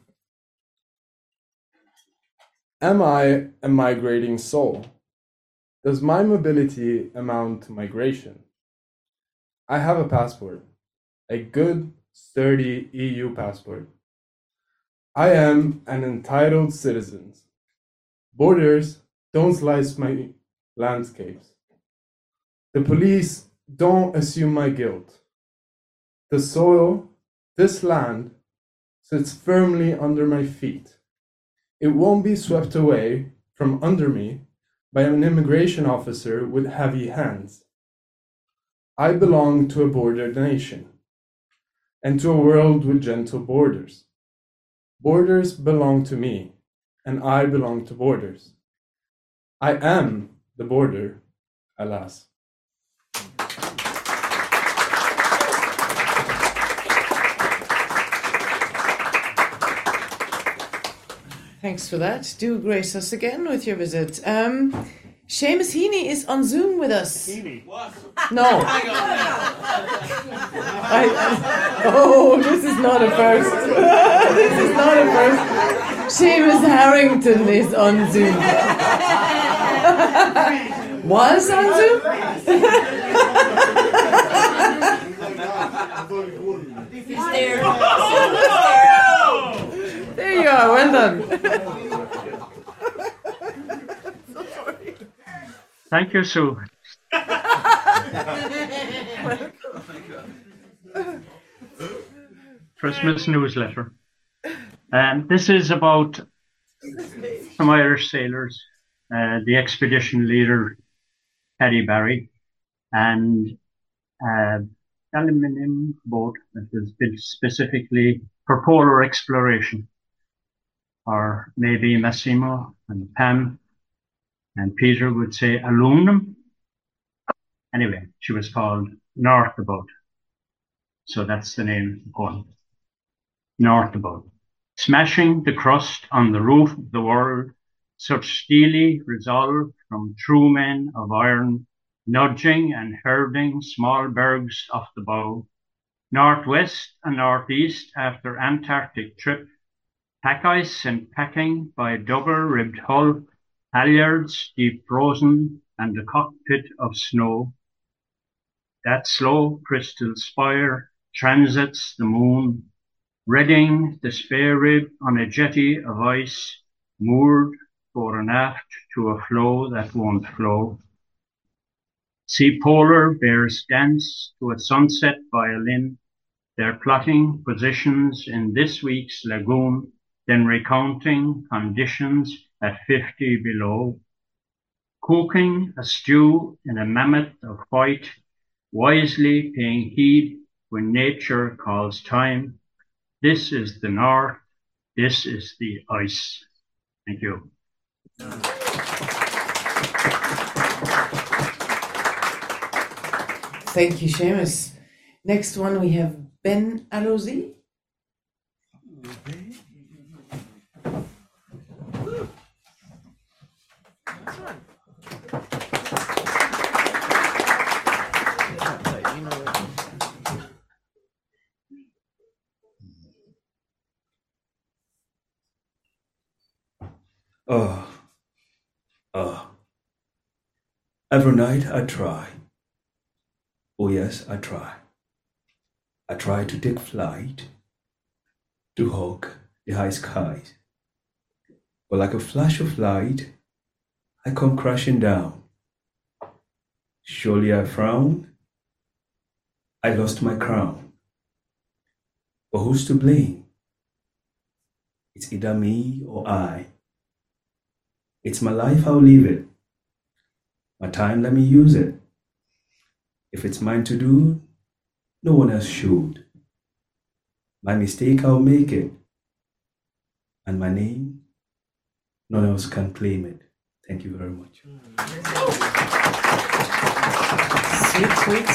am I a migrating soul? Does my mobility amount to migration? I have a passport, a good, sturdy E U passport. I am an entitled citizen. Borders don't slice my landscapes. The police don't assume my guilt. The soil, this land, sits firmly under my feet. It won't be swept away from under me by an immigration officer with heavy hands. I belong to a border nation and to a world with gentle borders. Borders belong to me, and I belong to borders. I am the border, alas. Thanks for that. Do grace us again with your visit. Um, Seamus Heaney is on Zoom with us. Heaney. What? No. I, I, oh, this is not a first. This is not a first. Seamus Harrington is on Zoom. Was on Zoom? He's there. There you are. Well done. Thank you, Sue. Christmas newsletter. Um, this is about some Irish sailors, uh, the expedition leader, Paddy Barry, and uh, aluminium boat that was built specifically for polar exploration, or maybe Massimo and Pam and Peter would say aluminum. Anyway, she was called North About. So that's the name of the poem. North About. Smashing the crust on the roof of the world, such steely resolve from true men of iron, nudging and herding small bergs off the bow. Northwest and northeast after Antarctic trip, pack ice and packing by double-ribbed hull, halyards deep frozen and a cockpit of snow. That slow crystal spire transits the moon, ridding the spare rib on a jetty of ice, moored fore and aft to a flow that won't flow. See polar bears dance to a sunset violin, their plotting positions in this week's lagoon, then recounting conditions at fifty below. Cooking a stew in a mammoth of white, wisely paying heed when nature calls time. This is the North, this is the ice. Thank you. Thank you, Seamus. Next one we have Ben Alozi. Oh, oh. Every night I try. Oh yes, I try. I try to take flight, to hug the high skies. But like a flash of light, I come crashing down. Surely I frown. I lost my crown. But who's to blame? It's either me or I. It's my life, I'll leave it. My time, let me use it. If it's mine to do, no one else should. My mistake, I'll make it. And my name, none else can claim it. Thank you very much. Sweet, sweet,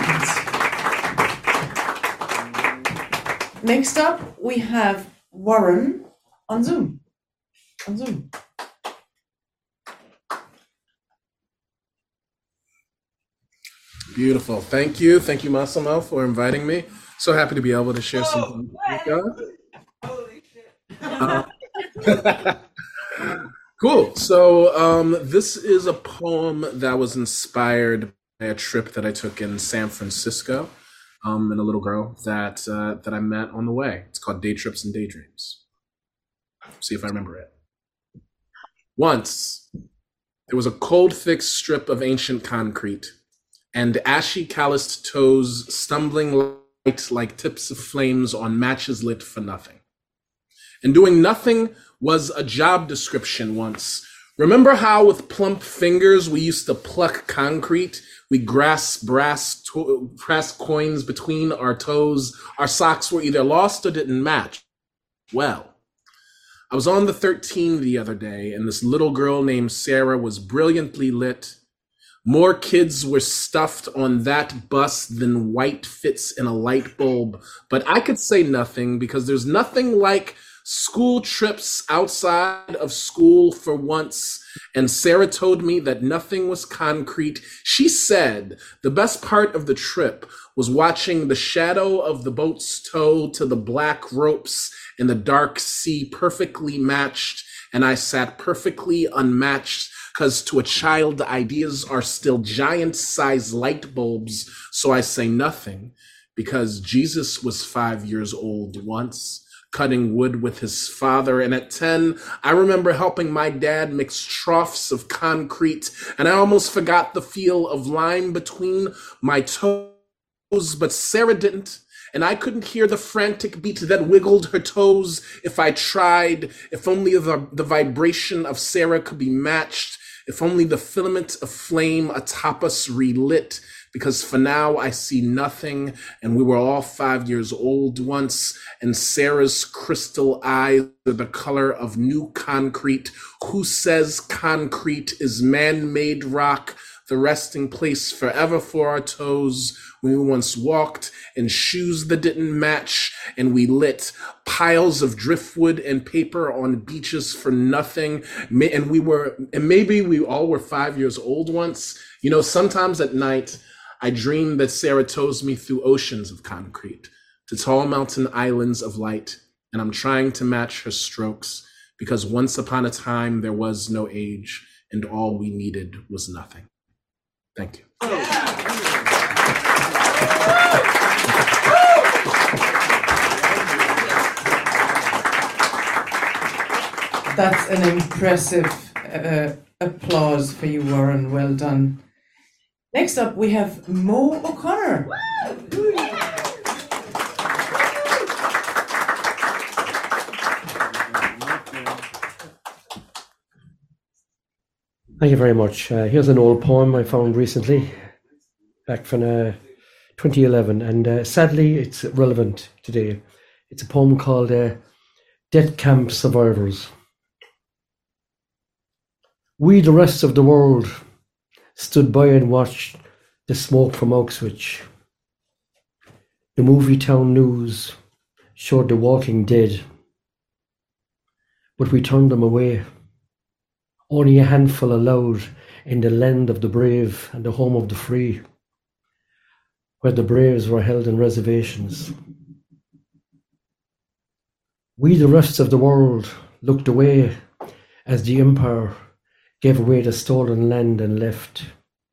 sweet. Next up, we have Warren on Zoom. On Zoom. Beautiful. Thank you. Thank you, Massimo, for inviting me. So happy to be able to share some with uh, Cool. So um, this is a poem that was inspired by a trip that I took in San Francisco um, and a little girl that, uh, that I met on the way. It's called Day Trips and Daydreams. See if I remember it. Once, there was a cold, thick strip of ancient concrete, and ashy calloused toes stumbling light like tips of flames on matches lit for nothing. And doing nothing was a job description once. Remember how with plump fingers we used to pluck concrete? We grasp brass, to- brass coins between our toes. Our socks were either lost or didn't match. Well, I was on the thirteen the other day, and this little girl named Sarah was brilliantly lit. More kids were stuffed on that bus than white fits in a light bulb. But I could say nothing because there's nothing like school trips outside of school for once. And Sarah told me that nothing was concrete. She said the best part of the trip was watching the shadow of the boat's tow to the black ropes in the dark sea perfectly matched. And I sat perfectly unmatched. Because to a child, ideas are still giant-sized light bulbs, so I say nothing, because Jesus was five years old once, cutting wood with his father, and at ten, I remember helping my dad mix troughs of concrete, and I almost forgot the feel of lime between my toes, but Sarah didn't. And I couldn't hear the frantic beat that wiggled her toes if I tried. If only the, the vibration of Sarah could be matched. If only the filament of flame atop us relit. Because for now I see nothing, and we were all five years old once, and Sarah's crystal eyes are the color of new concrete. Who says concrete is man-made rock? The resting place forever for our toes. We once walked in shoes that didn't match, and we lit piles of driftwood and paper on beaches for nothing. And we were, and maybe we all were five years old once. You know, sometimes at night, I dream that Sarah tows me through oceans of concrete to tall mountain islands of light, and I'm trying to match her strokes because once upon a time there was no age, and all we needed was nothing. Thank you. That's an impressive uh, applause for you, Warren. Well done. Next up, we have Mo O'Connor. Thank you very much. Uh, here's an old poem I found recently, back from uh, twenty eleven, and uh, sadly it's relevant today. It's a poem called uh, Death Camp Survivors. We, the rest of the world, stood by and watched the smoke from Auschwitz. The movie town news showed the walking dead, but we turned them away. Only a handful allowed in the land of the brave and the home of the free, where the braves were held in reservations. We, the rest of the world, looked away as the empire gave away the stolen land and left.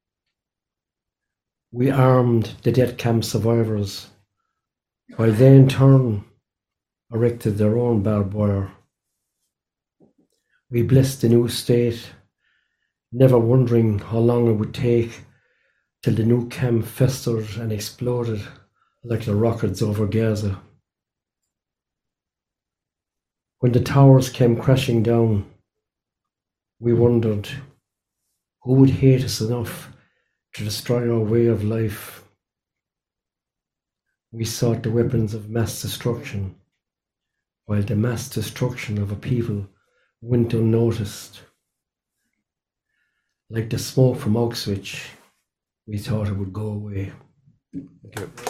We armed the death camp survivors, while they in turn erected their own barbed wire. We blessed the new state, never wondering how long it would take till the new camp festered and exploded like the rockets over Gaza. When the towers came crashing down, we wondered who would hate us enough to destroy our way of life. We sought the weapons of mass destruction, while the mass destruction of a people went unnoticed. Like the smoke from Auschwitz, we thought it would go away. Thank you.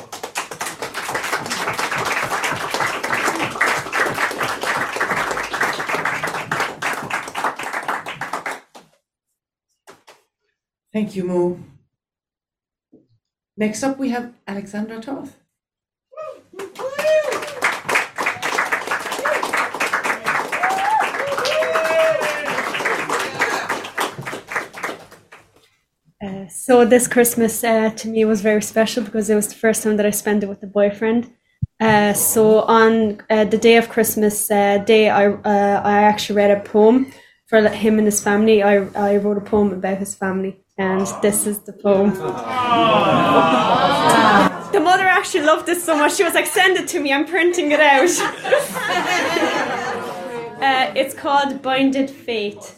Thank you, Mo. Next up, we have Alexandra Toth. Uh, so this Christmas uh, to me was very special because it was the first time that I spent it with a boyfriend. Uh, so on uh, the day of Christmas uh, day, I uh, I actually read a poem for him and his family. I I wrote a poem about his family, and this is the poem. The mother actually loved this so much. She was like, "Send it to me. I'm printing it out." uh, it's called "Binded Fate."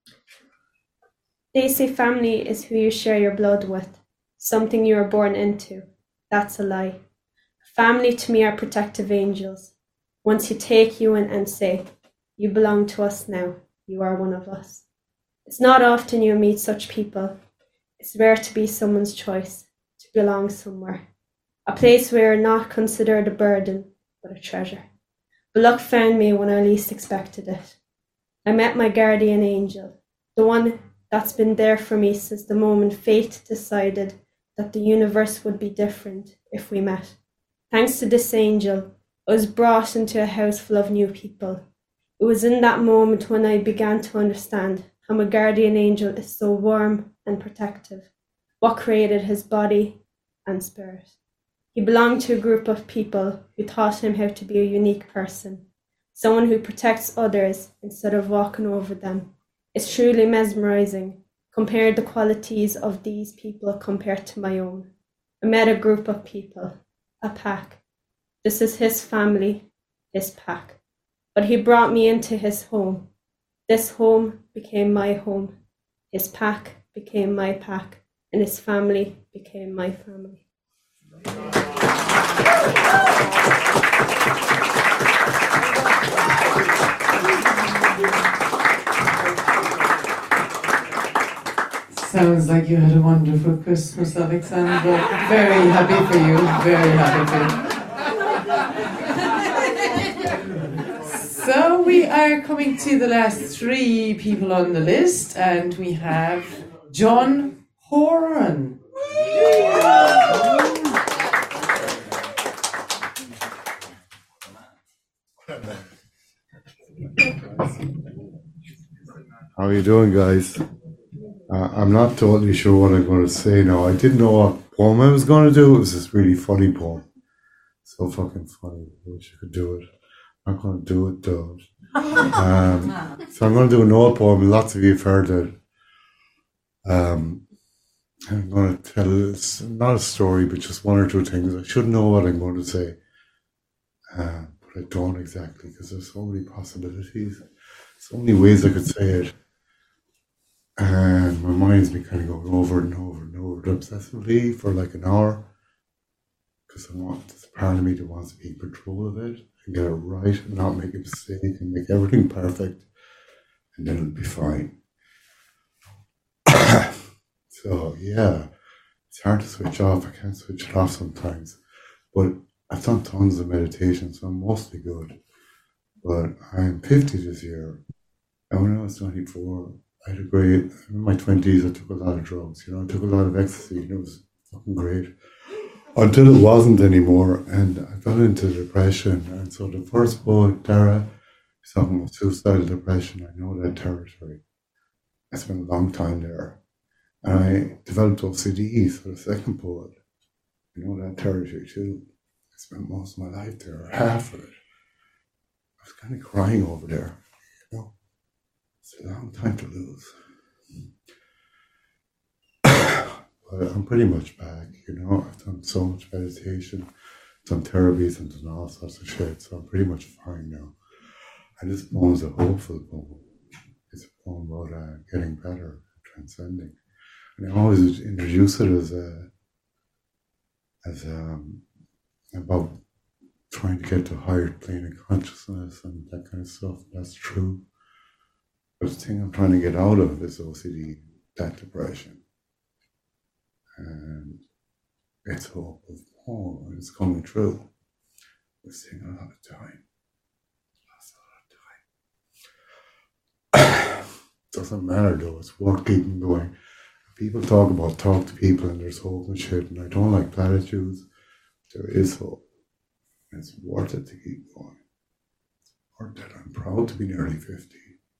They say family is who you share your blood with, something you are born into. That's a lie. Family to me are protective angels. Once you take you in and say, You belong to us now. You are one of us. It's not often you meet such people. It's rare to be someone's choice, to belong somewhere. A place where you're not considered a burden, but a treasure. But luck found me when I least expected it. I met my guardian angel, the one that's been there for me since the moment fate decided that the universe would be different if we met. Thanks to this angel, I was brought into a house full of new people. It was in that moment when I began to understand how my guardian angel is so warm and protective, what created his body and spirit. He belonged to a group of people who taught him how to be a unique person, someone who protects others instead of walking over them. It's truly mesmerizing. Compare the qualities of these people compared to my own. I met a group of people, a pack. This is his family, his pack. But he brought me into his home. This home became my home. His pack became my pack, and his family became my family. Sounds like you had a wonderful Christmas, Alexandra. Very happy for you. Very happy for you. So we are coming to the last three people on the list, and we have John Horan. How are you doing, guys? Uh, I'm not totally sure what I'm going to say now. I didn't know what poem I was going to do. It was this really funny poem. So fucking funny. I wish I could do it. I'm not going to do it, though. Um, so I'm going to do an old poem. Lots of you have heard it. Um, I'm going to tell, it's not a story, but just one or two things. I should know what I'm going to say. Uh, but I don't exactly, because there's so many possibilities. So many ways I could say it. And my mind's been kind of going over and over and over obsessively for like an hour. Because I want, there's a part of me that wants to be in control of it and get it right and not make a mistake and make everything perfect. And then it'll be fine. So, yeah, it's hard to switch off. I can't switch it off sometimes. But I've done tons of meditation, so I'm mostly good. But I'm fifty this year. And when I was twenty-four, I had a great, in my twenties, I took a lot of drugs, you know, I took a lot of ecstasy, and it was fucking great. Until it wasn't anymore, and I fell into depression. And so the first poet, Dara, is talking about suicidal depression. I know that territory. I spent a long time there. And I developed O C D, so the second poet, I know that territory too. I spent most of my life there, or half of it. I was kind of crying over there, you know. It's a long time to lose. But I'm pretty much back, you know. I've done so much meditation, done therapies, and done all sorts of shit, so I'm pretty much fine now. And this poem is a hopeful poem. It's a poem about uh, getting better, transcending. And I always introduce it as a, as um, about trying to get to a higher plane of consciousness and that kind of stuff. That's true. But the thing I'm trying to get out of is O C D, that depression. And it's hope of poem, and it's coming true. It's taking a lot of time. Lots a lot of time. Doesn't matter though, it's worth keeping going. People talk about talk to people and there's hope and shit, and I don't like platitudes. There is hope. And it's worth it to keep going. It's worth it. I'm proud to be nearly fifty.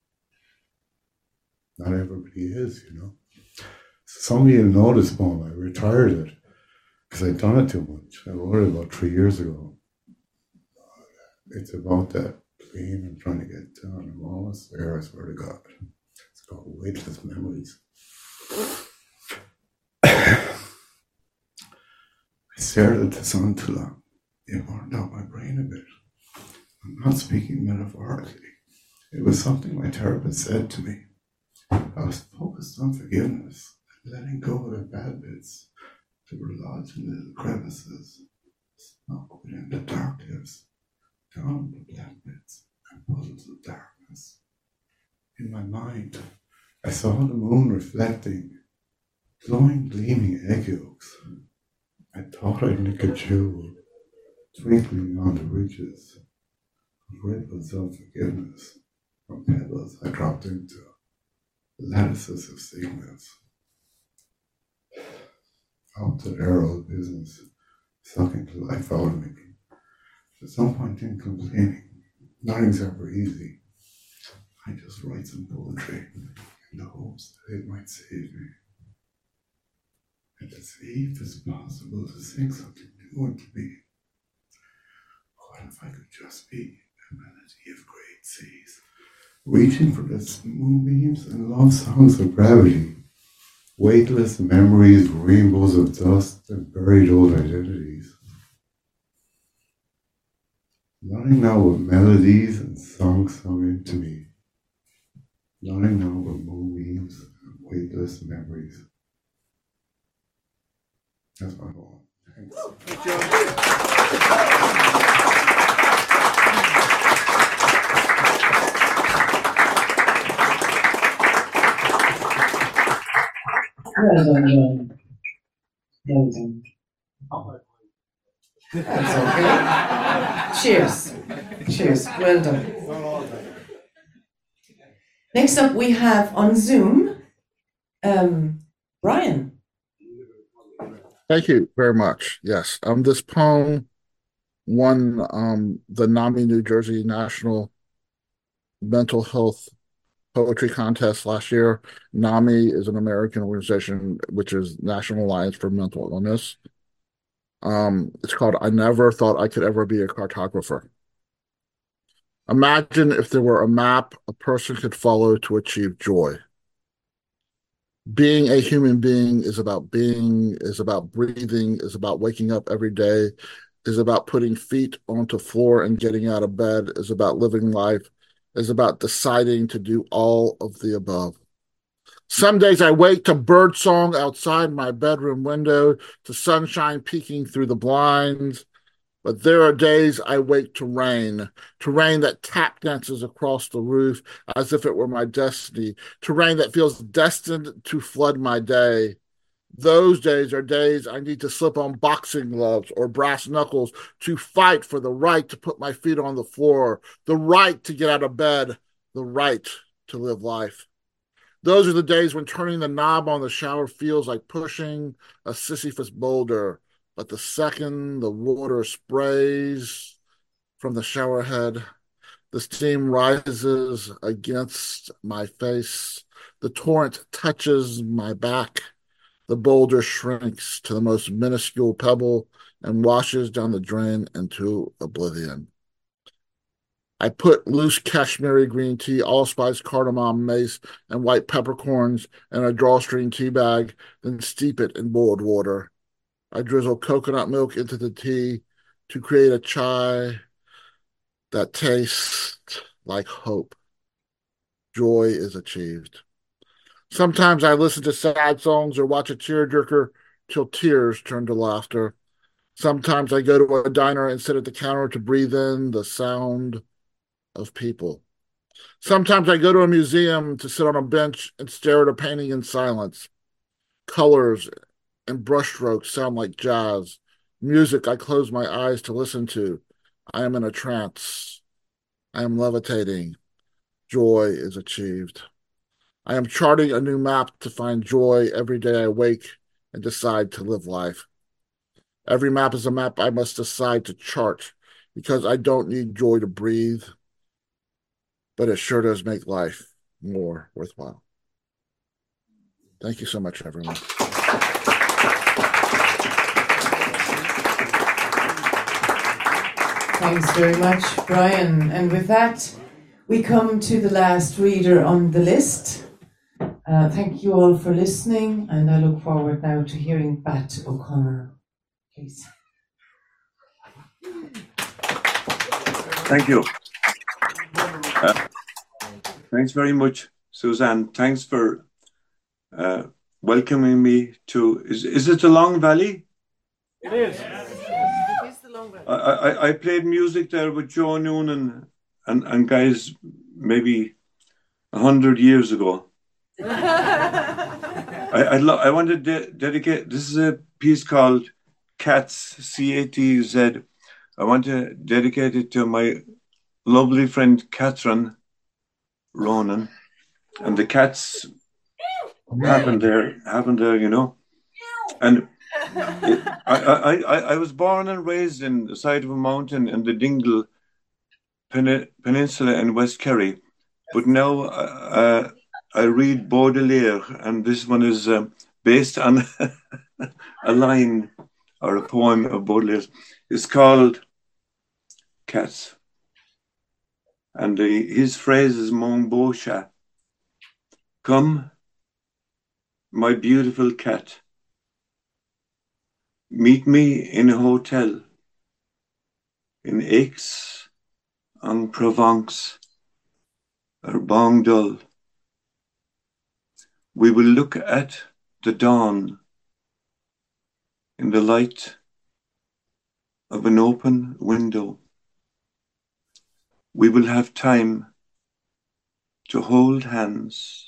Not everybody is, you know. Some of you know this poem. I retired it because I'd done it too much. I wrote it about three years ago. It's about that plane I'm trying to get to, and I'm almost there, I swear to God. It's called Weightless Memories. I stared at the sun too long. It burned out my brain a bit. I'm not speaking metaphorically. It was something my therapist said to me. I was focused on forgiveness and letting go of the bad bits that were lodged in little crevices, snuck within the dark tips, down the black bits and puddles of darkness. darkness. In my mind, I saw the moon reflecting, glowing, gleaming egg yolks. I thought I'd nick a jewel, twinkling on the ridges, ripples of forgiveness from pebbles I dropped into lattices of signals. Out to their old business, sucking the life out of me. At some point in complaining, nothing's ever easy. I just write some poetry in the hopes that it might save me. And to see if it's possible to sing something new into me. What if I could just be a melody of great seas, reaching for the moonbeams and love songs of gravity, weightless memories, rainbows of dust, and buried old identities. Nothing now but melodies and songs sung into me. Nothing now but moonbeams and weightless memories. That's my goal. Thanks. Well done, John. Well done. That's okay. Cheers. Cheers. Well done. Next up, we have on Zoom, um, Brian. Thank you very much. Yes, um, this poem won um, the NAMI New Jersey National Mental Health Poetry Contest last year. NAMI is an American organization which is National Alliance for Mental Illness. Um, it's called I Never Thought I Could Ever Be a Cartographer. Imagine if there were a map a person could follow to achieve joy. Being a human being is about being, is about breathing, is about waking up every day, is about putting feet onto floor and getting out of bed, is about living life, is about deciding to do all of the above. Some days I wake to birdsong outside my bedroom window, to sunshine peeking through the blinds. But there are days I wake to rain, to rain that tap dances across the roof as if it were my destiny, to rain that feels destined to flood my day. Those days are days I need to slip on boxing gloves or brass knuckles to fight for the right to put my feet on the floor, the right to get out of bed, the right to live life. Those are the days when turning the knob on the shower feels like pushing a Sisyphus boulder. But the second the water sprays from the shower head, the steam rises against my face, the torrent touches my back, the boulder shrinks to the most minuscule pebble and washes down the drain into oblivion. I put loose Kashmiri green tea, allspice, cardamom, mace, and white peppercorns in a drawstring tea bag, then steep it in boiled water. I drizzle coconut milk into the tea to create a chai that tastes like hope. Joy is achieved. Sometimes I listen to sad songs or watch a tearjerker till tears turn to laughter. Sometimes I go to a diner and sit at the counter to breathe in the sound of people. Sometimes I go to a museum to sit on a bench and stare at a painting in silence. Colors and brushstrokes sound like jazz. Music I close my eyes to listen to. I am in a trance. I am levitating. Joy is achieved. I am charting a new map to find joy every day I wake and decide to live life. Every map is a map I must decide to chart because I don't need joy to breathe, but it sure does make life more worthwhile. Thank you so much, everyone. Thanks very much, Brian. And with that, we come to the last reader on the list. Uh, thank you all for listening, and I look forward now to hearing Bat O'Connor. Please. Thank you. Uh, thanks very much, Suzanne. Thanks for uh, welcoming me to. Is is it the Long Valley? It is. I, I, I played music there with Joe Noonan and, and guys, maybe a hundred years ago, I I, lo- I want to de- dedicate. This is a piece called Cats, C A T Z. I want to dedicate it to my lovely friend Catherine Ronan, and the cats happened there, happened there, you know. And it, I, I, I, I was born and raised in the side of a mountain in the Dingle Pen- Peninsula in West Kerry, but now uh, I read Baudelaire, and this one is um, based on a line or a poem of Baudelaire's. It's called Cats. And the, his phrase is Mon beau chat. Come, my beautiful cat. Meet me in a hotel in Aix-en-Provence or Bangdul. We will look at the dawn in the light of an open window. We will have time to hold hands,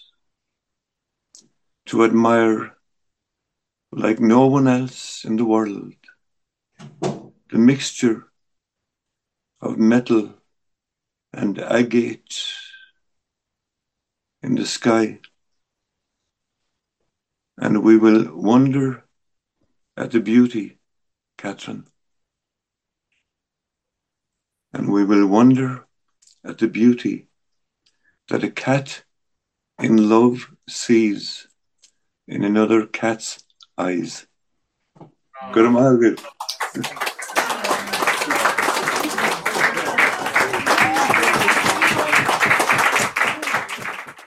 to admire like no one else in the world the mixture of metal and agate in the sky. And we will wonder at the beauty, Catherine. And we will wonder at the beauty that a cat in love sees in another cat's eyes. Good.